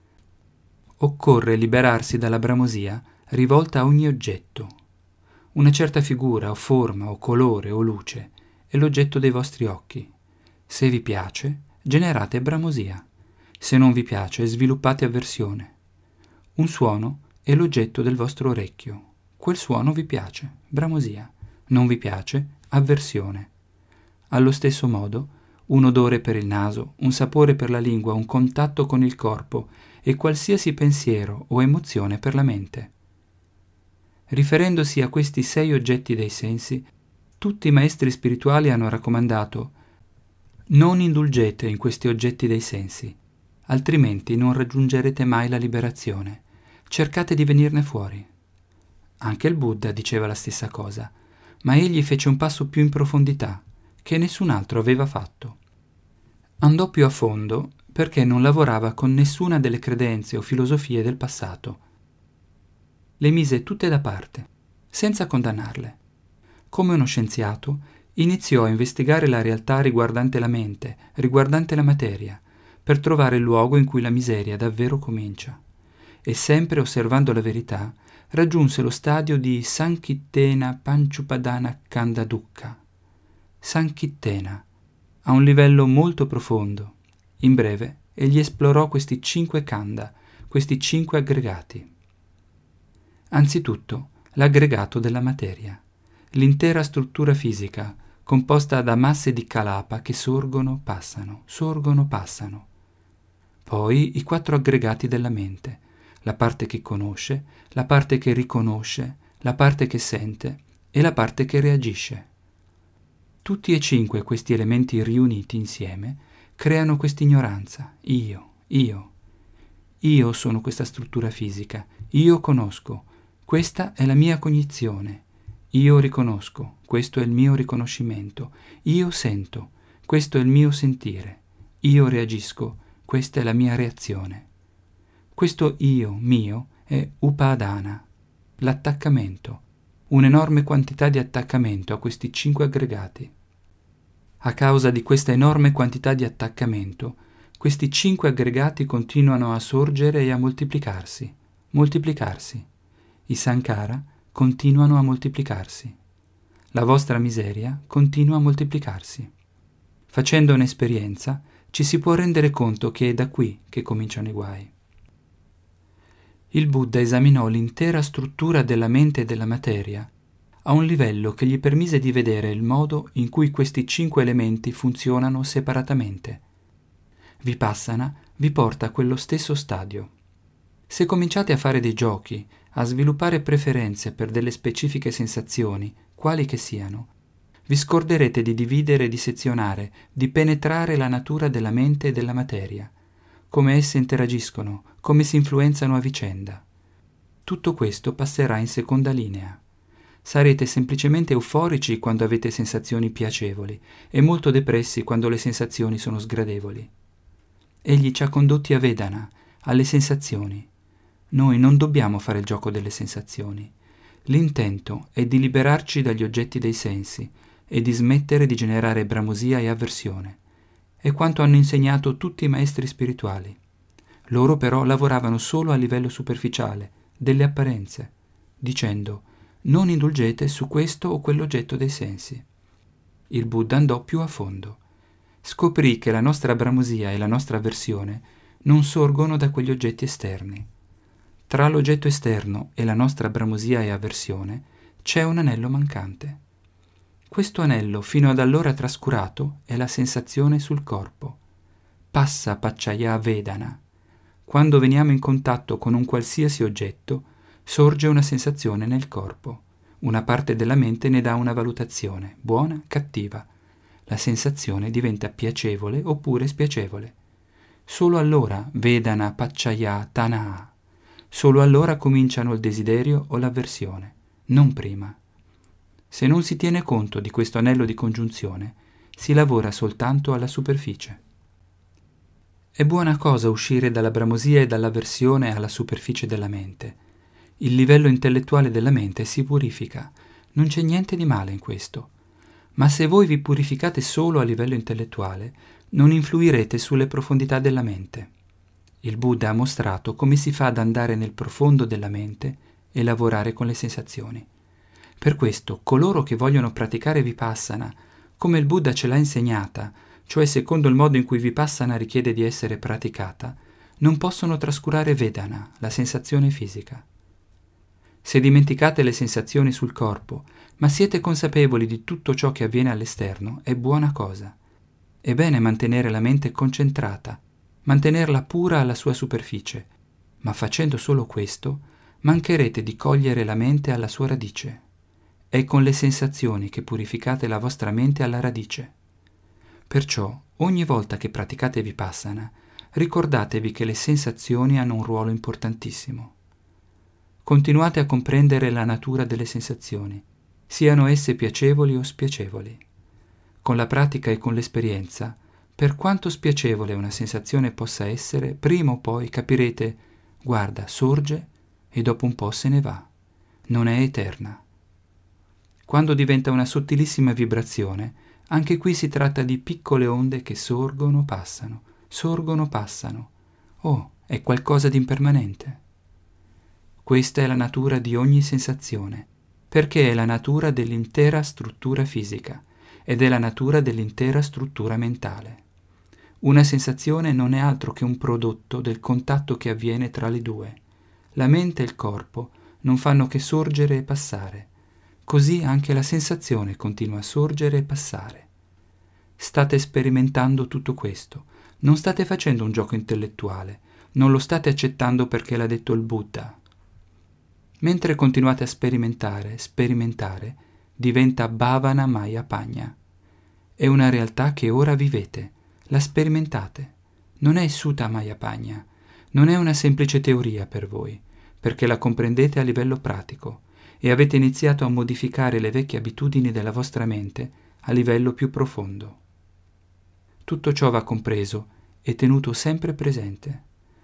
Occorre liberarsi dalla bramosia rivolta a ogni oggetto. Una certa figura o forma o colore o luce è l'oggetto dei vostri occhi. Se vi piace, generate bramosia. Se non vi piace, sviluppate avversione. Un suono è l'oggetto del vostro orecchio. Quel suono vi piace, bramosia. Non vi piace, avversione. Allo stesso modo, un odore per il naso, un sapore per la lingua, un contatto con il corpo e qualsiasi pensiero o emozione per la mente. Riferendosi a questi sei oggetti dei sensi, tutti i maestri spirituali hanno raccomandato: non indulgete in questi oggetti dei sensi, altrimenti non raggiungerete mai la liberazione. Cercate di venirne fuori. Anche il Buddha diceva la stessa cosa, ma egli fece un passo più in profondità, che nessun altro aveva fatto. Andò più a fondo perché non lavorava con nessuna delle credenze o filosofie del passato. Le mise tutte da parte, senza condannarle. Come uno scienziato, iniziò a investigare la realtà riguardante la mente, riguardante la materia, per trovare il luogo in cui la miseria davvero comincia. E sempre osservando la verità, raggiunse lo stadio di Sankittena Panchupadana Kanda Dukkha. Sankittena, a un livello molto profondo. In breve, egli esplorò questi cinque kanda, questi cinque aggregati. Anzitutto, l'aggregato della materia, l'intera struttura fisica, composta da masse di kalapa che sorgono, passano, sorgono, passano. Poi i quattro aggregati della mente, la parte che conosce, la parte che riconosce, la parte che sente e la parte che reagisce. Tutti e cinque questi elementi riuniti insieme creano quest'ignoranza. Io, io. Io sono questa struttura fisica. Io conosco. Questa è la mia cognizione. Io riconosco. Questo è il mio riconoscimento. Io sento. Questo è il mio sentire. Io reagisco. Questa è la mia reazione. Questo io, mio, è upadana, l'attaccamento, un'enorme quantità di attaccamento a questi cinque aggregati. A causa di questa enorme quantità di attaccamento, questi cinque aggregati continuano a sorgere e a moltiplicarsi, moltiplicarsi. I sankhara continuano a moltiplicarsi. La vostra miseria continua a moltiplicarsi. Facendo un'esperienza, ci si può rendere conto che è da qui che cominciano i guai. Il Buddha esaminò l'intera struttura della mente e della materia a un livello che gli permise di vedere il modo in cui questi cinque elementi funzionano separatamente. Vipassana vi porta a quello stesso stadio. Se cominciate a fare dei giochi, a sviluppare preferenze per delle specifiche sensazioni, quali che siano, vi scorderete di dividere e di sezionare, di penetrare la natura della mente e della materia, come esse interagiscono, come si influenzano a vicenda. Tutto questo passerà in seconda linea. Sarete semplicemente euforici quando avete sensazioni piacevoli e molto depressi quando le sensazioni sono sgradevoli. Egli ci ha condotti a Vedana, alle sensazioni. Noi non dobbiamo fare il gioco delle sensazioni. L'intento è di liberarci dagli oggetti dei sensi e di smettere di generare bramosia e avversione. È quanto hanno insegnato tutti i maestri spirituali. Loro però lavoravano solo a livello superficiale, delle apparenze, dicendo non indulgete su questo o quell'oggetto dei sensi. Il Buddha andò più a fondo. Scoprì che la nostra bramosia e la nostra avversione non sorgono da quegli oggetti esterni. Tra l'oggetto esterno e la nostra bramosia e avversione c'è un anello mancante. Questo anello, fino ad allora trascurato, è la sensazione sul corpo. Passa paccaya vedana. Quando veniamo in contatto con un qualsiasi oggetto, sorge una sensazione nel corpo. Una parte della mente ne dà una valutazione, buona, cattiva. La sensazione diventa piacevole oppure spiacevole. Solo allora vedana paccaya tanā. Solo allora cominciano il desiderio o l'avversione, non prima. Se non si tiene conto di questo anello di congiunzione, si lavora soltanto alla superficie. È buona cosa uscire dalla bramosia e dall'avversione alla superficie della mente. Il livello intellettuale della mente si purifica, non c'è niente di male in questo. Ma se voi vi purificate solo a livello intellettuale, non influirete sulle profondità della mente. Il Buddha ha mostrato come si fa ad andare nel profondo della mente e lavorare con le sensazioni. Per questo, coloro che vogliono praticare Vipassana, come il Buddha ce l'ha insegnata, cioè secondo il modo in cui Vipassana richiede di essere praticata, non possono trascurare Vedana, la sensazione fisica. Se dimenticate le sensazioni sul corpo, ma siete consapevoli di tutto ciò che avviene all'esterno, è buona cosa. È bene mantenere la mente concentrata, mantenerla pura alla sua superficie, ma facendo solo questo, mancherete di cogliere la mente alla sua radice. È con le sensazioni che purificate la vostra mente alla radice. Perciò, ogni volta che praticate Vipassana, ricordatevi che le sensazioni hanno un ruolo importantissimo. Continuate a comprendere la natura delle sensazioni, siano esse piacevoli o spiacevoli. Con la pratica e con l'esperienza, per quanto spiacevole una sensazione possa essere, prima o poi capirete, guarda, sorge e dopo un po' se ne va. Non è eterna. Quando diventa una sottilissima vibrazione, anche qui si tratta di piccole onde che sorgono, passano, sorgono, passano. Oh, è qualcosa di impermanente. Questa è la natura di ogni sensazione, perché è la natura dell'intera struttura fisica ed è la natura dell'intera struttura mentale. Una sensazione non è altro che un prodotto del contatto che avviene tra le due. La mente e il corpo non fanno che sorgere e passare. Così anche la sensazione continua a sorgere e passare. State sperimentando tutto questo. Non state facendo un gioco intellettuale. Non lo state accettando perché l'ha detto il Buddha. Mentre continuate a sperimentare, sperimentare, diventa Bhavana Maya Panya. È una realtà che ora vivete. La sperimentate. Non è Sutta Maya Panya. Non è una semplice teoria per voi, perché la comprendete a livello pratico e avete iniziato a modificare le vecchie abitudini della vostra mente a livello più profondo. Tutto ciò va compreso e tenuto sempre presente.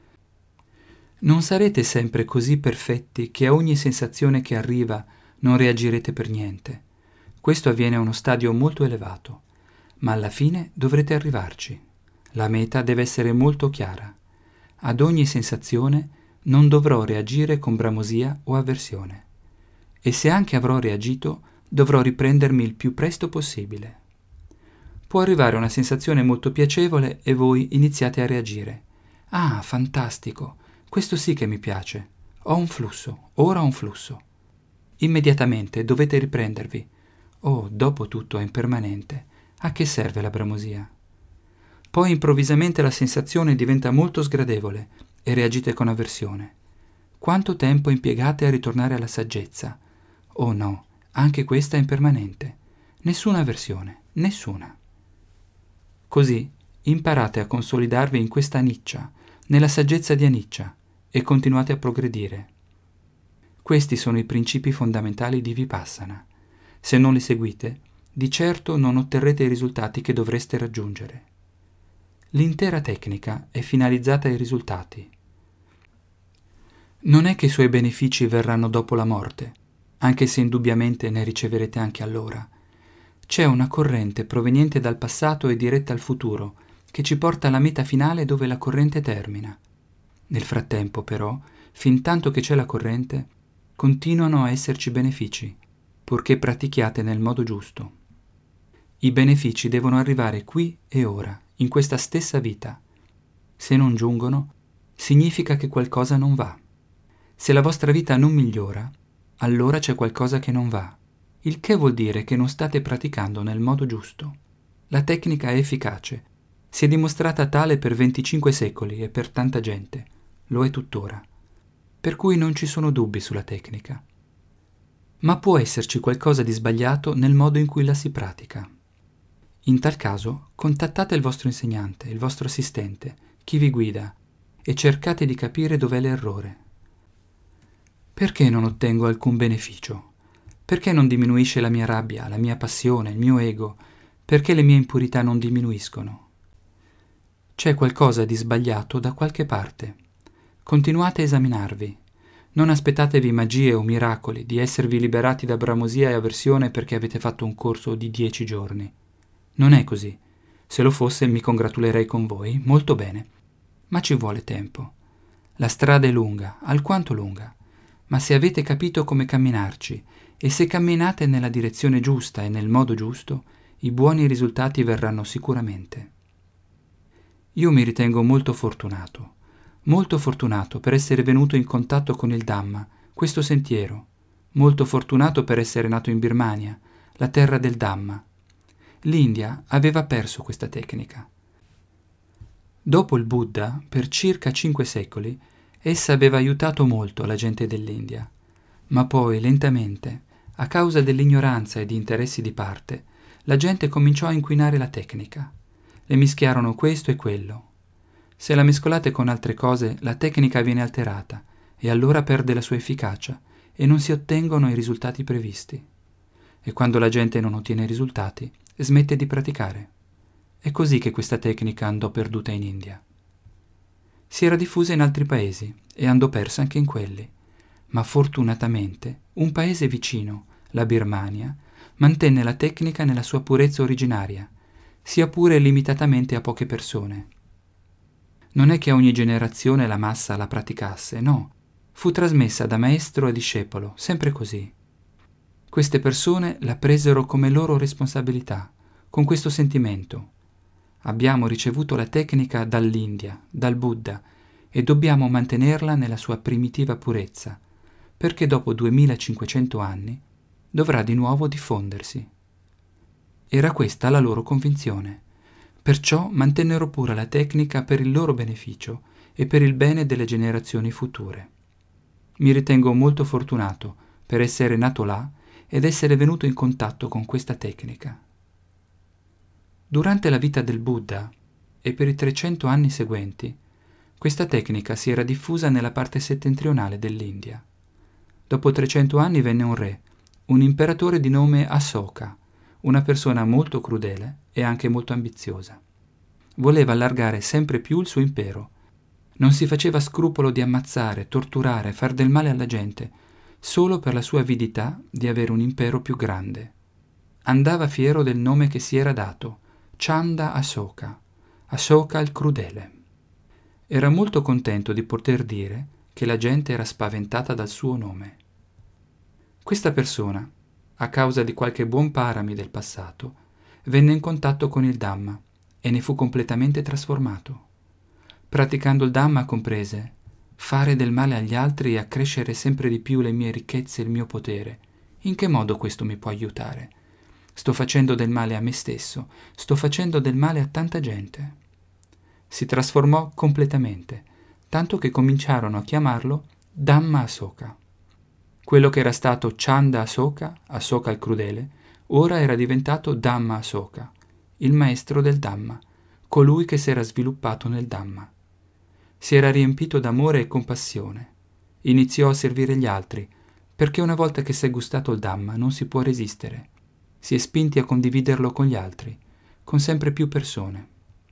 Non sarete sempre così perfetti che a ogni sensazione che arriva non reagirete per niente. Questo avviene a uno stadio molto elevato, ma alla fine dovrete arrivarci. La meta deve essere molto chiara. Ad ogni sensazione non dovrò reagire con bramosia o avversione. E se anche avrò reagito, dovrò riprendermi il più presto possibile. Può arrivare una sensazione molto piacevole e voi iniziate a reagire. Ah, fantastico! Questo sì che mi piace. Ho un flusso, ora ho un flusso. Immediatamente dovete riprendervi. Oh, dopo tutto è impermanente. A che serve la bramosia? Poi improvvisamente la sensazione diventa molto sgradevole e reagite con avversione. Quanto tempo impiegate a ritornare alla saggezza? Oh no, anche questa è impermanente. Nessuna avversione, nessuna. Così imparate a consolidarvi in questa anicca, nella saggezza di anicca, e continuate a progredire. Questi sono i principi fondamentali di Vipassana. Se non li seguite, di certo non otterrete i risultati che dovreste raggiungere. L'intera tecnica è finalizzata ai risultati. Non è che i suoi benefici verranno dopo la morte, anche se indubbiamente ne riceverete anche allora. C'è una corrente proveniente dal passato e diretta al futuro, che ci porta alla meta finale dove la corrente termina. Nel frattempo, però, fin tanto che c'è la corrente, continuano a esserci benefici, purché pratichiate nel modo giusto. I benefici devono arrivare qui e ora, in questa stessa vita. Se non giungono, significa che qualcosa non va. Se la vostra vita non migliora, allora c'è qualcosa che non va, il che vuol dire che non state praticando nel modo giusto. La tecnica è efficace, si è dimostrata tale per venticinque secoli e per tanta gente, lo è tuttora, per cui non ci sono dubbi sulla tecnica. Ma può esserci qualcosa di sbagliato nel modo in cui la si pratica. In tal caso, contattate il vostro insegnante, il vostro assistente, chi vi guida, e cercate di capire dov'è l'errore. Perché non ottengo alcun beneficio? Perché non diminuisce la mia rabbia, la mia passione, il mio ego? Perché le mie impurità non diminuiscono? C'è qualcosa di sbagliato da qualche parte. Continuate a esaminarvi. Non aspettatevi magie o miracoli di esservi liberati da bramosia e avversione perché avete fatto un corso di dieci giorni. Non è così. Se lo fosse mi congratulerei con voi, molto bene. Ma ci vuole tempo. La strada è lunga, alquanto lunga. Ma se avete capito come camminarci e se camminate nella direzione giusta e nel modo giusto, i buoni risultati verranno sicuramente. Io mi ritengo molto fortunato, molto fortunato per essere venuto in contatto con il Dhamma, questo sentiero, molto fortunato per essere nato in Birmania, la terra del Dhamma. L'India aveva perso questa tecnica. Dopo il Buddha, per circa cinque secoli, essa aveva aiutato molto la gente dell'India, ma poi, lentamente, a causa dell'ignoranza e di interessi di parte, la gente cominciò a inquinare la tecnica. Le mischiarono questo e quello. Se la mescolate con altre cose, la tecnica viene alterata e allora perde la sua efficacia e non si ottengono i risultati previsti. E quando la gente non ottiene risultati, smette di praticare. È così che questa tecnica andò perduta in India. Si era diffusa in altri paesi e andò persa anche in quelli, ma fortunatamente un paese vicino, la Birmania, mantenne la tecnica nella sua purezza originaria, sia pure limitatamente a poche persone. Non è che a ogni generazione la massa la praticasse, no, fu trasmessa da maestro a discepolo, sempre così. Queste persone la presero come loro responsabilità, con questo sentimento: abbiamo ricevuto la tecnica dall'India, dal Buddha, e dobbiamo mantenerla nella sua primitiva purezza, perché dopo duemilacinquecento anni dovrà di nuovo diffondersi. Era questa la loro convinzione, perciò mantennero pura la tecnica per il loro beneficio e per il bene delle generazioni future. Mi ritengo molto fortunato per essere nato là ed essere venuto in contatto con questa tecnica. Durante la vita del Buddha e per i trecento anni seguenti, questa tecnica si era diffusa nella parte settentrionale dell'India. Dopo trecento anni venne un re, un imperatore di nome Asoka, una persona molto crudele e anche molto ambiziosa. Voleva allargare sempre più il suo impero. Non si faceva scrupolo di ammazzare, torturare, far del male alla gente, solo per la sua avidità di avere un impero più grande. Andava fiero del nome che si era dato, Chanda Asoka, Asoka il crudele. Era molto contento di poter dire che la gente era spaventata dal suo nome. Questa persona, a causa di qualche buon parami del passato, venne in contatto con il Dhamma e ne fu completamente trasformato. Praticando il Dhamma comprese: fare del male agli altri e accrescere sempre di più le mie ricchezze e il mio potere. In che modo questo mi può aiutare? Sto facendo del male a me stesso, sto facendo del male a tanta gente. Si trasformò completamente, tanto che cominciarono a chiamarlo Dhamma Asoka. Quello che era stato Chanda Asoka, Asoka il crudele, ora era diventato Dhamma Asoka, il maestro del Dhamma, colui che si era sviluppato nel Dhamma. Si era riempito d'amore e compassione. Iniziò a servire gli altri, perché una volta che si è gustato il Dhamma non si può resistere. Si è spinti a condividerlo con gli altri, con sempre più persone.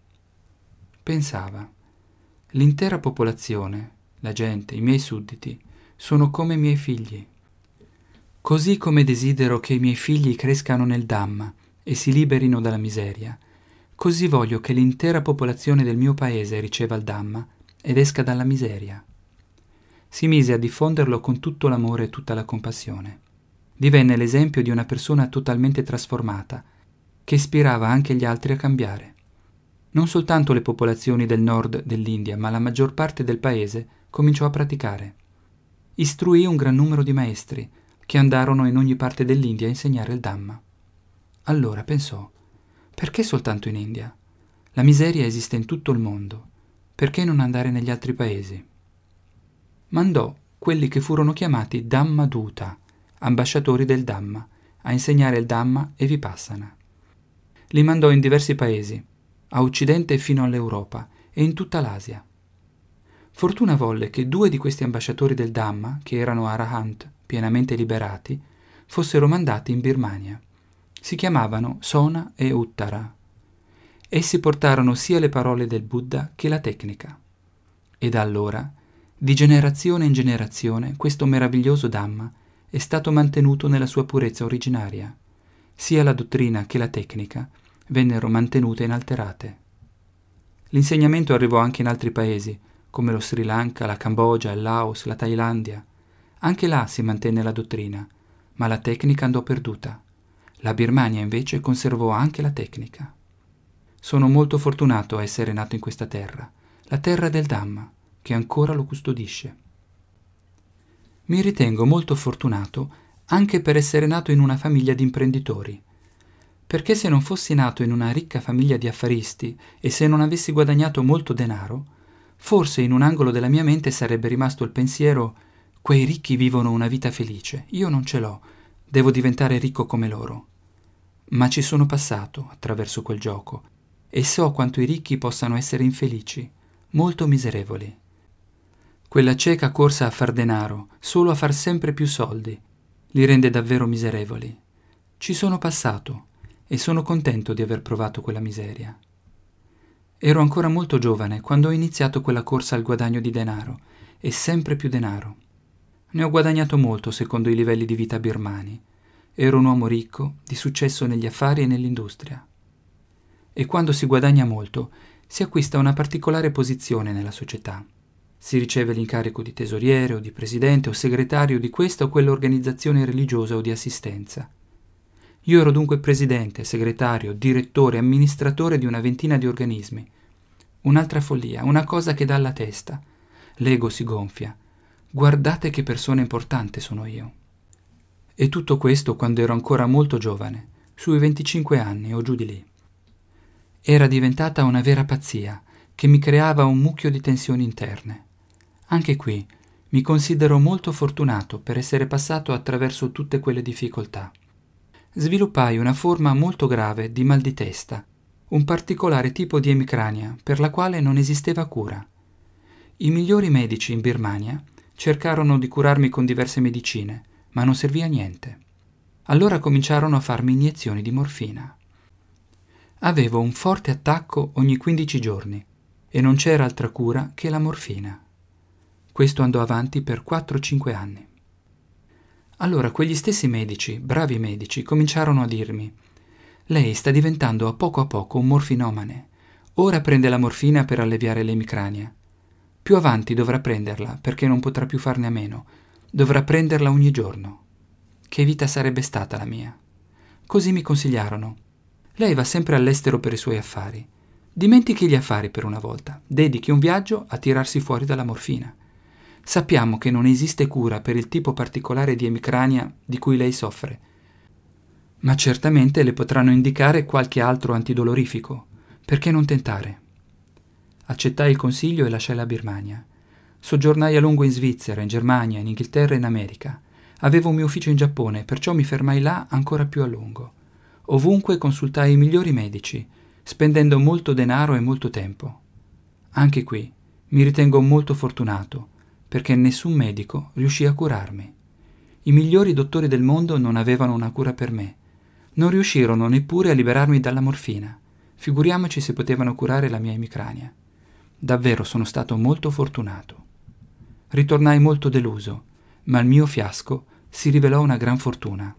Pensava: l'intera popolazione, la gente, i miei sudditi, sono come i miei figli. Così come desidero che i miei figli crescano nel Dhamma e si liberino dalla miseria, così voglio che l'intera popolazione del mio paese riceva il Dhamma ed esca dalla miseria. Si mise a diffonderlo con tutto l'amore e tutta la compassione. Divenne l'esempio di una persona totalmente trasformata, che ispirava anche gli altri a cambiare. Non soltanto le popolazioni del nord dell'India, ma la maggior parte del paese cominciò a praticare. Istruì un gran numero di maestri, che andarono in ogni parte dell'India a insegnare il Dhamma. Allora pensò: perché soltanto in India? La miseria esiste in tutto il mondo. Perché non andare negli altri paesi? Mandò quelli che furono chiamati Dhammaduta, ambasciatori del Dhamma, a insegnare il Dhamma e Vipassana. Li mandò in diversi paesi, a Occidente fino all'Europa e in tutta l'Asia. Fortuna volle che due di questi ambasciatori del Dhamma, che erano Arahant, pienamente liberati, fossero mandati in Birmania. Si chiamavano Sona e Uttara. Essi portarono sia le parole del Buddha che la tecnica. E da allora, di generazione in generazione, questo meraviglioso Dhamma è stato mantenuto nella sua purezza originaria. Sia la dottrina che la tecnica vennero mantenute inalterate. L'insegnamento arrivò anche in altri paesi, come lo Sri Lanka, la Cambogia, il Laos, la Thailandia. Anche là si mantenne la dottrina, ma la tecnica andò perduta. La Birmania invece conservò anche la tecnica. Sono molto fortunato a essere nato in questa terra, la terra del Dhamma, che ancora lo custodisce. Mi ritengo molto fortunato anche per essere nato in una famiglia di imprenditori, perché se non fossi nato in una ricca famiglia di affaristi e se non avessi guadagnato molto denaro, forse in un angolo della mia mente sarebbe rimasto il pensiero: quei ricchi vivono una vita felice, io non ce l'ho, devo diventare ricco come loro. Ma ci sono passato attraverso quel gioco e so quanto i ricchi possano essere infelici, molto miserevoli. Quella cieca corsa a far denaro, solo a far sempre più soldi, li rende davvero miserevoli. Ci sono passato e sono contento di aver provato quella miseria. Ero ancora molto giovane quando ho iniziato quella corsa al guadagno di denaro, e sempre più denaro. Ne ho guadagnato molto secondo i livelli di vita birmani. Ero un uomo ricco, di successo negli affari e nell'industria. E quando si guadagna molto, si acquista una particolare posizione nella società. Si riceve l'incarico di tesoriere o di presidente o segretario di questa o quella organizzazione religiosa o di assistenza. Io ero dunque presidente, segretario, direttore, amministratore di una ventina di organismi. Un'altra follia, una cosa che dà alla testa. L'ego si gonfia. Guardate che persona importante sono io. E tutto questo quando ero ancora molto giovane, sui venticinque anni o giù di lì. Era diventata una vera pazzia, che mi creava un mucchio di tensioni interne. Anche qui mi considero molto fortunato per essere passato attraverso tutte quelle difficoltà. Sviluppai una forma molto grave di mal di testa, un particolare tipo di emicrania per la quale non esisteva cura. I migliori medici in Birmania cercarono di curarmi con diverse medicine, ma non serviva niente. Allora cominciarono a farmi iniezioni di morfina. Avevo un forte attacco ogni quindici giorni e non c'era altra cura che la morfina. Questo andò avanti per quattro cinque anni. Allora quegli stessi medici, bravi medici, cominciarono a dirmi: «Lei sta diventando a poco a poco un morfinomane. Ora prende la morfina per alleviare l'emicrania. Più avanti dovrà prenderla perché non potrà più farne a meno. Dovrà prenderla ogni giorno». Che vita sarebbe stata la mia? Così mi consigliarono: «Lei va sempre all'estero per i suoi affari. Dimentichi gli affari per una volta. Dedichi un viaggio a tirarsi fuori dalla morfina. Sappiamo che non esiste cura per il tipo particolare di emicrania di cui lei soffre, ma certamente le potranno indicare qualche altro antidolorifico. Perché non tentare?» Accettai il consiglio e lasciai la Birmania. Soggiornai a lungo in Svizzera, in Germania, in Inghilterra e in America. Avevo un mio ufficio in Giappone, perciò mi fermai là ancora più a lungo. Ovunque consultai i migliori medici, spendendo molto denaro e molto tempo. Anche qui mi ritengo molto fortunato, perché nessun medico riuscì a curarmi. I migliori dottori del mondo non avevano una cura per me. Non riuscirono neppure a liberarmi dalla morfina. Figuriamoci se potevano curare la mia emicrania. Davvero sono stato molto fortunato. Ritornai molto deluso, ma il mio fiasco si rivelò una gran fortuna.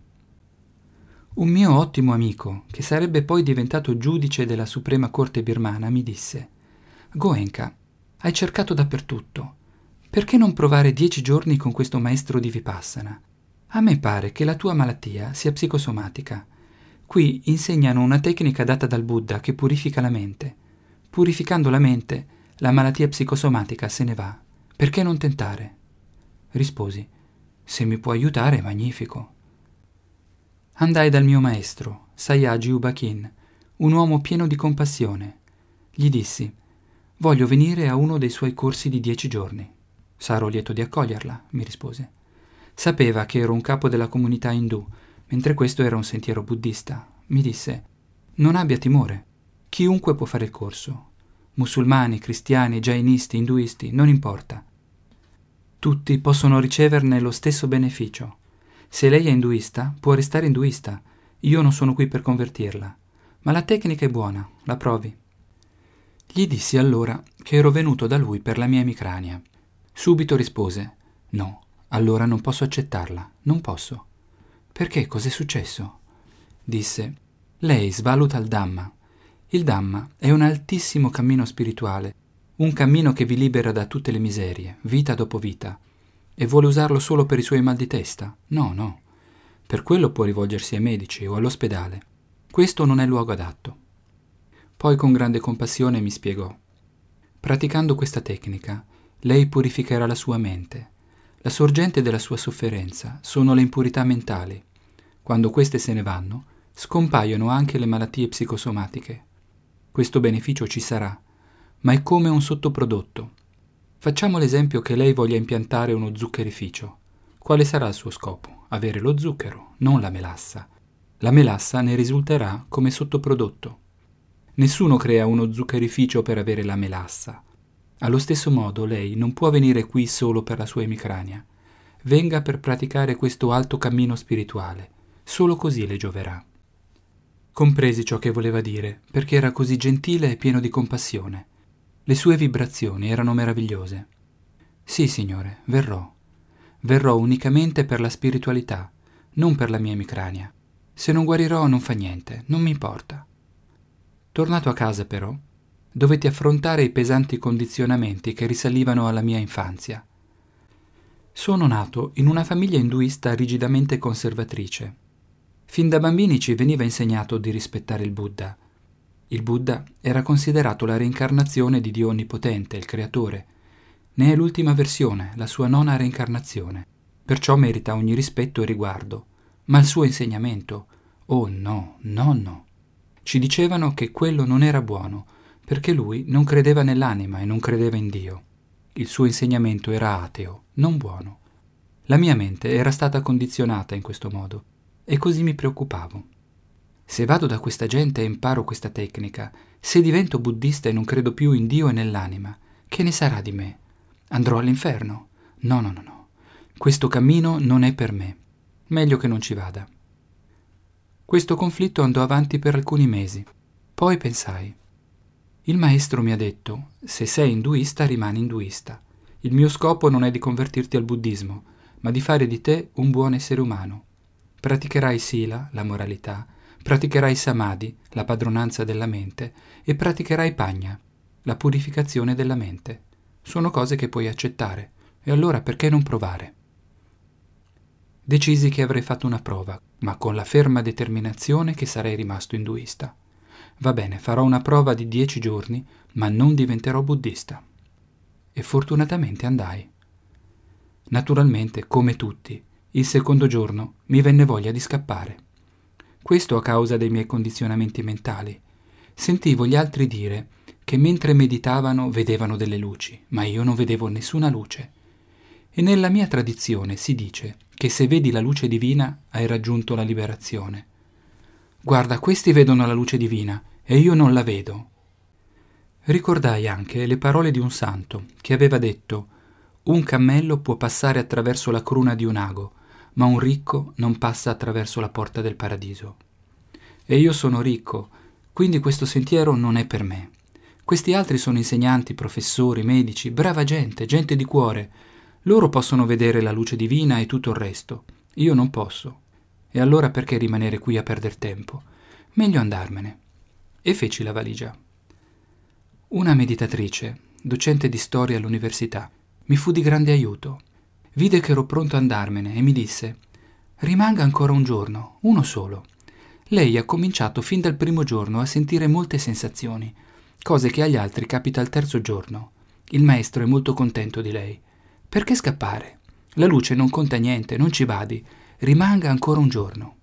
Un mio ottimo amico, che sarebbe poi diventato giudice della Suprema Corte birmana, mi disse: «Goenka, hai cercato dappertutto. Perché non provare dieci giorni con questo maestro di Vipassana? A me pare che la tua malattia sia psicosomatica. Qui insegnano una tecnica data dal Buddha che purifica la mente. Purificando la mente, la malattia psicosomatica se ne va. Perché non tentare?» Risposi: «Se mi può aiutare è magnifico». Andai dal mio maestro, Sayagyi Ubakin, un uomo pieno di compassione. Gli dissi: «Voglio venire a uno dei suoi corsi di dieci giorni». «Sarò lieto di accoglierla», mi rispose. Sapeva che ero un capo della comunità indù, mentre questo era un sentiero buddista. Mi disse: «Non abbia timore, chiunque può fare il corso. Musulmani, cristiani, jainisti, induisti, non importa. Tutti possono riceverne lo stesso beneficio. Se lei è induista, può restare induista. Io non sono qui per convertirla. Ma la tecnica è buona, la provi». Gli dissi allora che ero venuto da lui per la mia emicrania. Subito rispose: «No, allora non posso accettarla, non posso». «Perché? Cos'è successo?» Disse: «Lei svaluta il Dhamma. Il Dhamma è un altissimo cammino spirituale, un cammino che vi libera da tutte le miserie, vita dopo vita. E vuole usarlo solo per i suoi mal di testa? No, no. Per quello può rivolgersi ai medici o all'ospedale. Questo non è il luogo adatto». Poi con grande compassione mi spiegò: «Praticando questa tecnica, lei purificherà la sua mente. La sorgente della sua sofferenza sono le impurità mentali. Quando queste se ne vanno, scompaiono anche le malattie psicosomatiche. Questo beneficio ci sarà, ma è come un sottoprodotto. Facciamo l'esempio che lei voglia impiantare uno zuccherificio. Quale sarà il suo scopo? Avere lo zucchero, non la melassa. La melassa ne risulterà come sottoprodotto. Nessuno crea uno zuccherificio per avere la melassa. Allo stesso modo lei non può venire qui solo per la sua emicrania. Venga per praticare questo alto cammino spirituale. Solo così le gioverà. Compresi ciò che voleva dire, perché era così gentile e pieno di compassione. Le sue vibrazioni erano meravigliose. Sì, signore, verrò. Verrò unicamente per la spiritualità, non per la mia emicrania. Se non guarirò non fa niente, non mi importa. Tornato a casa, però, dovetti affrontare i pesanti condizionamenti che risalivano alla mia infanzia. Sono nato in una famiglia induista rigidamente conservatrice. Fin da bambini ci veniva insegnato di rispettare il Buddha. Il Buddha era considerato la reincarnazione di Dio Onnipotente, il Creatore. Ne è l'ultima versione, la sua nona reincarnazione. Perciò merita ogni rispetto e riguardo. Ma il suo insegnamento, oh no, no, no. Ci dicevano che quello non era buono, perché lui non credeva nell'anima e non credeva in Dio. Il suo insegnamento era ateo, non buono. La mia mente era stata condizionata in questo modo, e così mi preoccupavo. Se vado da questa gente e imparo questa tecnica, se divento buddista e non credo più in Dio e nell'anima, che ne sarà di me? Andrò all'inferno? No, no, no, no. Questo cammino non è per me. Meglio che non ci vada. Questo conflitto andò avanti per alcuni mesi. Poi pensai, il maestro mi ha detto, se sei induista rimani induista. Il mio scopo non è di convertirti al buddismo, ma di fare di te un buon essere umano. Praticherai sila, la moralità, praticherai samadhi, la padronanza della mente, e praticherai pagna, la purificazione della mente. Sono cose che puoi accettare, e allora perché non provare? Decisi che avrei fatto una prova, ma con la ferma determinazione che sarei rimasto induista. Va bene, farò una prova di dieci giorni, ma non diventerò buddista. E fortunatamente andai. Naturalmente, come tutti, il secondo giorno mi venne voglia di scappare. Questo a causa dei miei condizionamenti mentali. Sentivo gli altri dire che mentre meditavano vedevano delle luci, ma io non vedevo nessuna luce. E nella mia tradizione si dice che se vedi la luce divina hai raggiunto la liberazione. Guarda, questi vedono la luce divina e io non la vedo. Ricordai anche le parole di un santo che aveva detto: un cammello può passare attraverso la cruna di un ago, ma un ricco non passa attraverso la porta del paradiso. E io sono ricco, quindi questo sentiero non è per me. Questi altri sono insegnanti, professori, medici, brava gente, gente di cuore. Loro possono vedere la luce divina e tutto il resto. Io non posso. E allora perché rimanere qui a perder tempo? Meglio andarmene. E feci la valigia. Una meditatrice, docente di storia all'università, mi fu di grande aiuto. Vide che ero pronto a andarmene e mi disse: rimanga ancora un giorno, uno solo. Lei ha cominciato fin dal primo giorno a sentire molte sensazioni, cose che agli altri capita al terzo giorno. Il maestro è molto contento di lei. Perché scappare? La luce non conta niente, non ci badi. Rimanga ancora un giorno.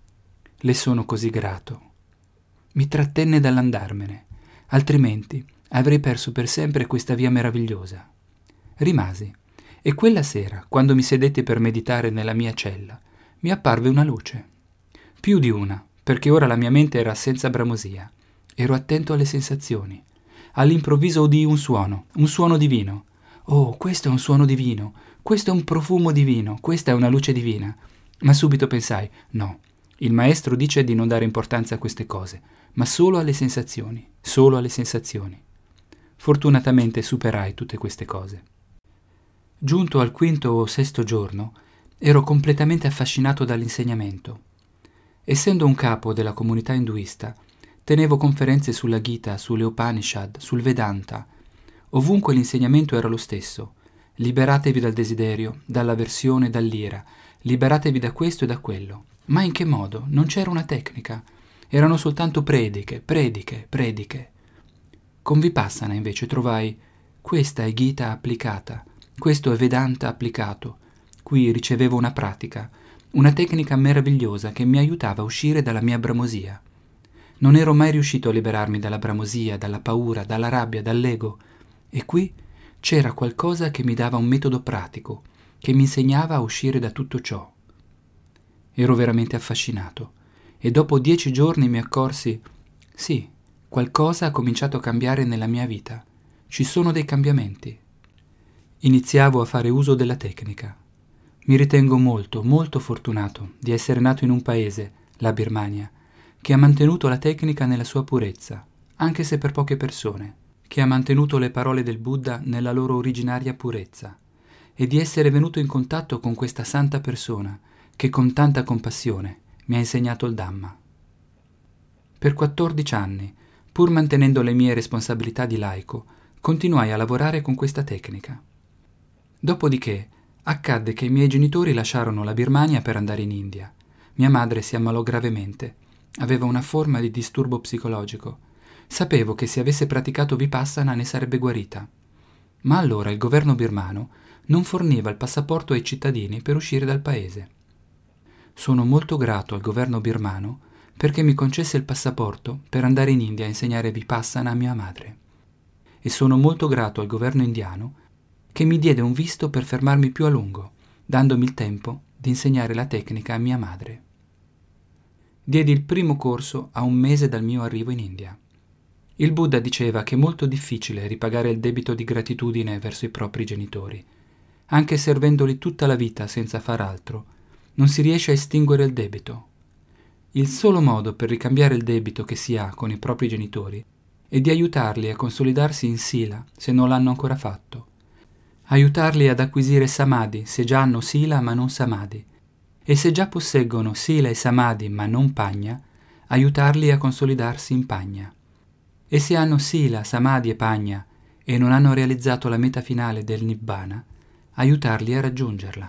Le sono così grato. Mi trattenne dall'andarmene, altrimenti avrei perso per sempre questa via meravigliosa. Rimasi, e quella sera, quando mi sedetti per meditare nella mia cella, mi apparve una luce. Più di una, perché ora la mia mente era senza bramosia. Ero attento alle sensazioni. All'improvviso udii un suono, un suono divino. Oh, questo è un suono divino, questo è un profumo divino, questa è una luce divina. Ma subito pensai, no, il maestro dice di non dare importanza a queste cose, ma solo alle sensazioni, solo alle sensazioni. Fortunatamente superai tutte queste cose. Giunto al quinto o sesto giorno, ero completamente affascinato dall'insegnamento. Essendo un capo della comunità induista, tenevo conferenze sulla Gita, sulle Upanishad, sul Vedanta. Ovunque l'insegnamento era lo stesso. Liberatevi dal desiderio, dall'avversione, dall'ira. Liberatevi da questo e da quello. Ma in che modo? Non c'era una tecnica. Erano soltanto prediche, prediche, prediche. Con Vipassana invece trovai: questa è Gita applicata, questo è Vedanta applicato. Qui ricevevo una pratica, una tecnica meravigliosa che mi aiutava a uscire dalla mia bramosia. Non ero mai riuscito a liberarmi dalla bramosia, dalla paura, dalla rabbia, dall'ego. E qui c'era qualcosa che mi dava un metodo pratico, che mi insegnava a uscire da tutto ciò. Ero veramente affascinato e dopo dieci giorni mi accorsi: sì, qualcosa ha cominciato a cambiare nella mia vita. ci sono dei cambiamenti. Iniziavo a fare uso della tecnica. Mi ritengo molto, molto fortunato di essere nato in un paese, la Birmania, che ha mantenuto la tecnica nella sua purezza, anche se per poche persone, che ha mantenuto le parole del Buddha nella loro originaria purezza, e di essere venuto in contatto con questa santa persona che con tanta compassione mi ha insegnato il Dhamma. Per quattordici anni, pur mantenendo le mie responsabilità di laico, continuai a lavorare con questa tecnica. Dopodiché accadde che i miei genitori lasciarono la Birmania per andare in India. Mia madre si ammalò gravemente, aveva una forma di disturbo psicologico. Sapevo che se avesse praticato Vipassana ne sarebbe guarita. Ma allora il governo birmano non forniva il passaporto ai cittadini per uscire dal paese. Sono molto grato al governo birmano perché mi concesse il passaporto per andare in India a insegnare Vipassana a mia madre. E sono molto grato al governo indiano che mi diede un visto per fermarmi più a lungo, dandomi il tempo di insegnare la tecnica a mia madre. Diedi il primo corso a un mese dal mio arrivo in India. Il Buddha diceva che è molto difficile ripagare il debito di gratitudine verso i propri genitori. Anche servendoli tutta la vita senza far altro, non si riesce a estinguere il debito. Il solo modo per ricambiare il debito che si ha con i propri genitori è di aiutarli a consolidarsi in sila se non l'hanno ancora fatto, aiutarli ad acquisire samadhi se già hanno sila ma non samadhi, e se già posseggono sila e samadhi ma non pagna, aiutarli a consolidarsi in pagna. E se hanno sila, samadhi e pagna e non hanno realizzato la meta finale del nibbana, aiutarli a raggiungerla.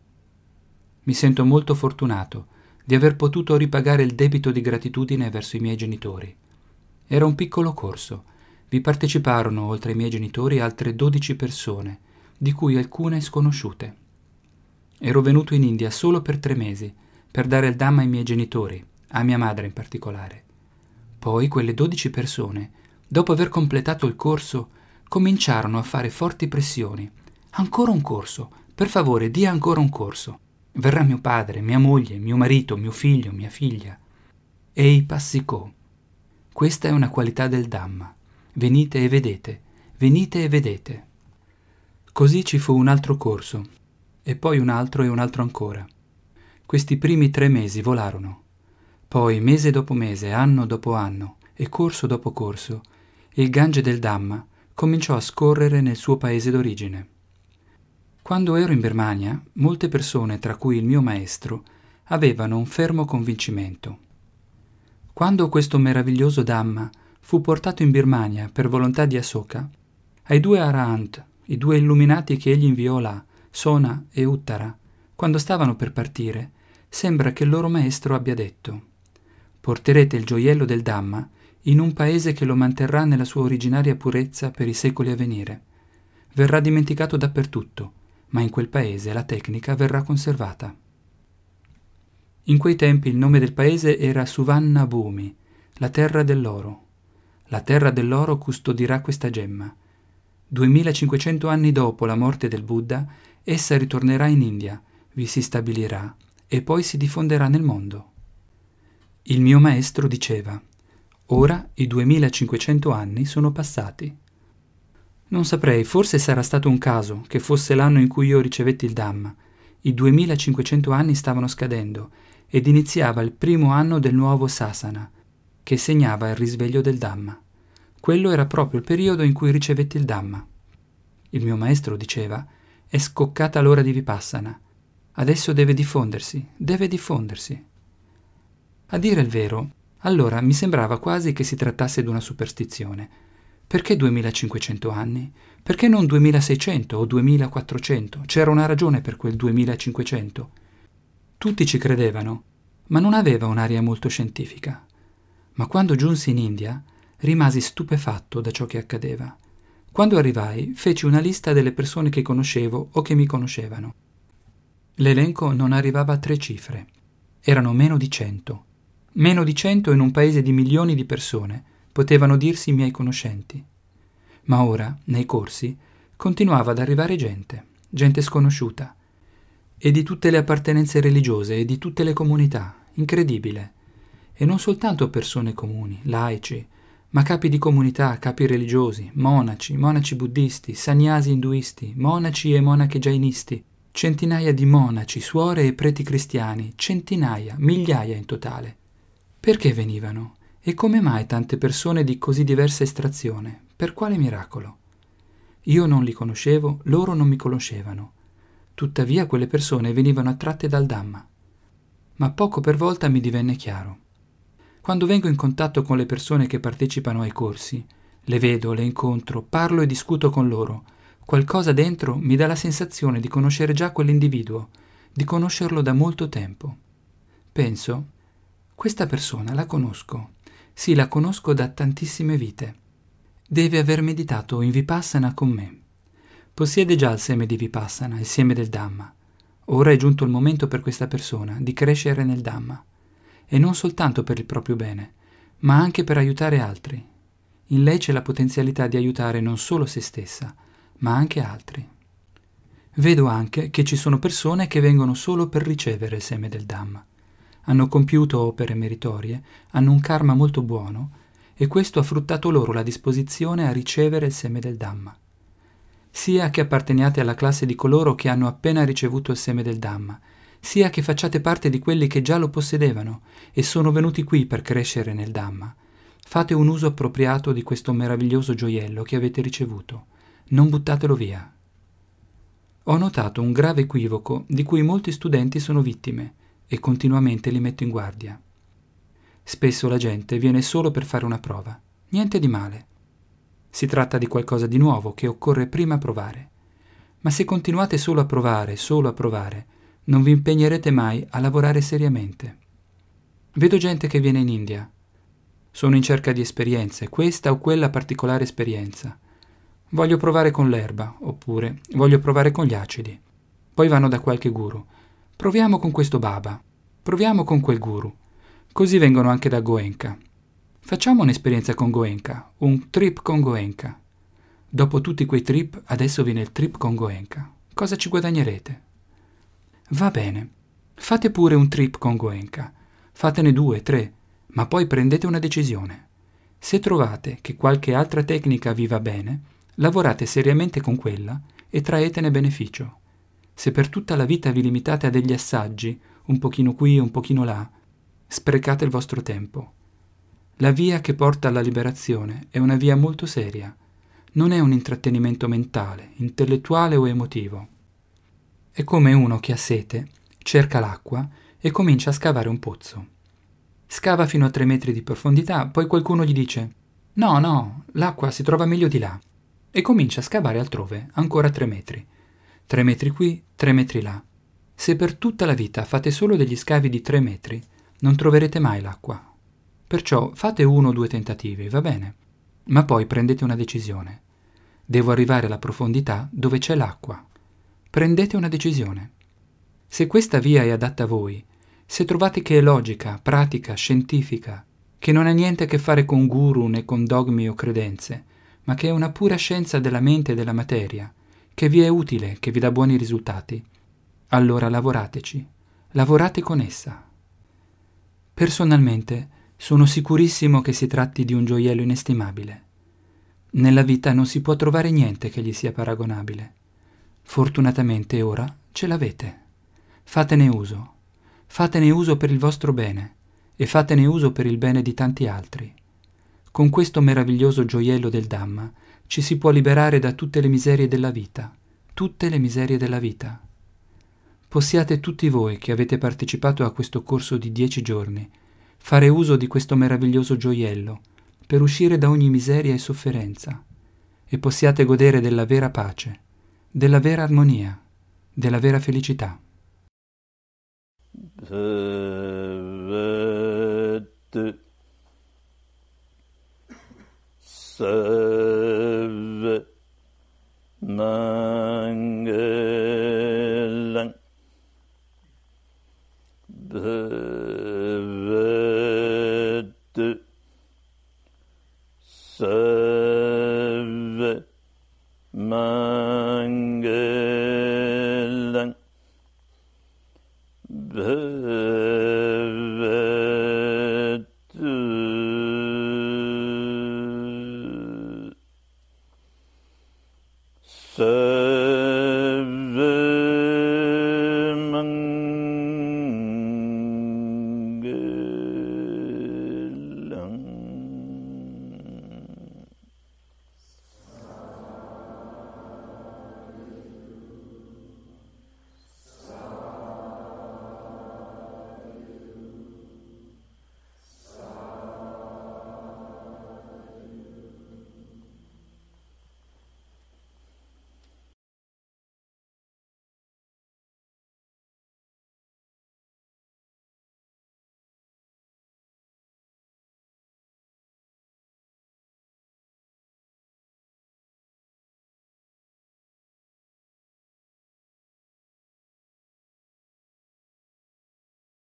Mi sento molto fortunato di aver potuto ripagare il debito di gratitudine verso i miei genitori. Era un piccolo corso. Vi parteciparono, oltre ai miei genitori, altre dodici persone, di cui alcune sconosciute. Ero venuto in India solo per tre mesi, per dare il Dhamma ai miei genitori, a mia madre in particolare. Poi quelle dodici persone, dopo aver completato il corso, cominciarono a fare forti pressioni. Ancora un corso, per favore, dia ancora un corso. Verrà mio padre, mia moglie, mio marito, mio figlio, mia figlia. Ehi passicò. Questa è una qualità del Dhamma. Venite e vedete, venite e vedete. Così ci fu un altro corso, e poi un altro e un altro ancora. Questi primi tre mesi volarono. Poi, mese dopo mese, anno dopo anno, e corso dopo corso, il Gange del Dhamma cominciò a scorrere nel suo paese d'origine. Quando ero in Birmania, molte persone, tra cui il mio maestro, avevano un fermo convincimento. Quando questo meraviglioso Dhamma fu portato in Birmania per volontà di Asoka, ai due Arahant, i due illuminati che egli inviò là, Sona e Uttara, quando stavano per partire, sembra che il loro maestro abbia detto: «Porterete il gioiello del Dhamma in un paese che lo manterrà nella sua originaria purezza per i secoli a venire. Verrà dimenticato dappertutto, ma in quel paese la tecnica verrà conservata». In quei tempi il nome del paese era Suvanna Bhumi, la terra dell'oro. La terra dell'oro custodirà questa gemma. duemilacinquecento anni dopo la morte del Buddha, essa ritornerà in India, vi si stabilirà e poi si diffonderà nel mondo. Il mio maestro diceva: «Ora i duemilacinquecento anni sono passati». Non saprei, forse sarà stato un caso che fosse l'anno in cui io ricevetti il Dhamma. I duemilacinquecento anni stavano scadendo ed iniziava il primo anno del nuovo Sasana, che segnava il risveglio del Dhamma. Quello era proprio il periodo in cui ricevetti il Dhamma. Il mio maestro diceva: «È scoccata l'ora di Vipassana. Adesso deve diffondersi, deve diffondersi». A dire il vero, allora mi sembrava quasi che si trattasse di una superstizione. Perché duemilacinquecento anni? Perché non duemilaseicento o duemilaquattrocento? C'era una ragione per quel duemilacinquecento. Tutti ci credevano, ma non aveva un'aria molto scientifica. Ma quando giunsi in India, rimasi stupefatto da ciò che accadeva. Quando arrivai, feci una lista delle persone che conoscevo o che mi conoscevano. L'elenco non arrivava a tre cifre. Erano meno di cento. Meno di cento in un paese di milioni di persone potevano dirsi i miei conoscenti. Ma ora, nei corsi, continuava ad arrivare gente, gente sconosciuta, e di tutte le appartenenze religiose e di tutte le comunità, incredibile. E non soltanto persone comuni, laici, ma capi di comunità, capi religiosi, monaci, monaci buddisti, sannyasi induisti, monaci e monache jainisti, centinaia di monaci, suore e preti cristiani, centinaia, migliaia in totale. Perché venivano? E come mai tante persone di così diversa estrazione? Per quale miracolo? Io non li conoscevo, loro non mi conoscevano. Tuttavia quelle persone venivano attratte dal Dhamma. Ma poco per volta mi divenne chiaro. Quando vengo in contatto con le persone che partecipano ai corsi, le vedo, le incontro, parlo e discuto con loro, qualcosa dentro mi dà la sensazione di conoscere già quell'individuo, di conoscerlo da molto tempo. Penso, questa persona la conosco, sì, la conosco da tantissime vite. Deve aver meditato in Vipassana con me. Possiede già il seme di Vipassana, il seme del Dhamma. Ora è giunto il momento per questa persona di crescere nel Dhamma. E non soltanto per il proprio bene, ma anche per aiutare altri. In lei c'è la potenzialità di aiutare non solo se stessa, ma anche altri. Vedo anche che ci sono persone che vengono solo per ricevere il seme del Dhamma. Hanno compiuto opere meritorie, hanno un karma molto buono, e questo ha fruttato loro la disposizione a ricevere il seme del Dhamma. Sia che apparteniate alla classe di coloro che hanno appena ricevuto il seme del Dhamma, sia che facciate parte di quelli che già lo possedevano e sono venuti qui per crescere nel Dhamma. Fate un uso appropriato di questo meraviglioso gioiello che avete ricevuto. Non buttatelo via. Ho notato un grave equivoco di cui molti studenti sono vittime e continuamente li metto in guardia. Spesso la gente viene solo per fare una prova. Niente di male. Si tratta di qualcosa di nuovo che occorre prima provare. Ma se continuate solo a provare, solo a provare, non vi impegnerete mai a lavorare seriamente. Vedo gente che viene in India. Sono in cerca di esperienze, questa o quella particolare esperienza. Voglio provare con l'erba, oppure voglio provare con gli acidi. Poi vanno da qualche guru. Proviamo con questo baba. Proviamo con quel guru. Così vengono anche da Goenka. Facciamo un'esperienza con Goenka, un trip con Goenka. Dopo tutti quei trip, adesso viene il trip con Goenka. Cosa ci guadagnerete? Va bene, fate pure un trip con Goenka, fatene due, tre, ma poi prendete una decisione. Se trovate che qualche altra tecnica vi va bene, lavorate seriamente con quella e traetene beneficio. Se per tutta la vita vi limitate a degli assaggi, un pochino qui e un pochino là, sprecate il vostro tempo. La via che porta alla liberazione è una via molto seria, non è un intrattenimento mentale, intellettuale o emotivo. È come uno che ha sete, cerca l'acqua e comincia a scavare un pozzo. Scava fino a tre metri di profondità, poi qualcuno gli dice «No, no, l'acqua si trova meglio di là». E comincia a scavare altrove, ancora tre metri. Tre metri qui, tre metri là. Se per tutta la vita fate solo degli scavi di tre metri, non troverete mai l'acqua. Perciò fate uno o due tentativi, va bene? Ma poi prendete una decisione. Devo arrivare alla profondità dove c'è l'acqua. Prendete una decisione. Se questa via è adatta a voi, se trovate che è logica, pratica, scientifica, che non ha niente a che fare con guru né con dogmi o credenze, ma che è una pura scienza della mente e della materia, che vi è utile, che vi dà buoni risultati, allora lavorateci, lavorate con essa. Personalmente sono sicurissimo che si tratti di un gioiello inestimabile. Nella vita non si può trovare niente che gli sia paragonabile. Fortunatamente ora ce l'avete. Fatene uso. Fatene uso per il vostro bene e fatene uso per il bene di tanti altri. Con questo meraviglioso gioiello del Dhamma ci si può liberare da tutte le miserie della vita, tutte le miserie della vita. Possiate tutti voi che avete partecipato a questo corso di dieci giorni fare uso di questo meraviglioso gioiello per uscire da ogni miseria e sofferenza e possiate godere della vera pace, della vera armonia, della vera felicità.
Bhavad Sarva Mangalang Bhavad Sarva Mangalang Bhavad t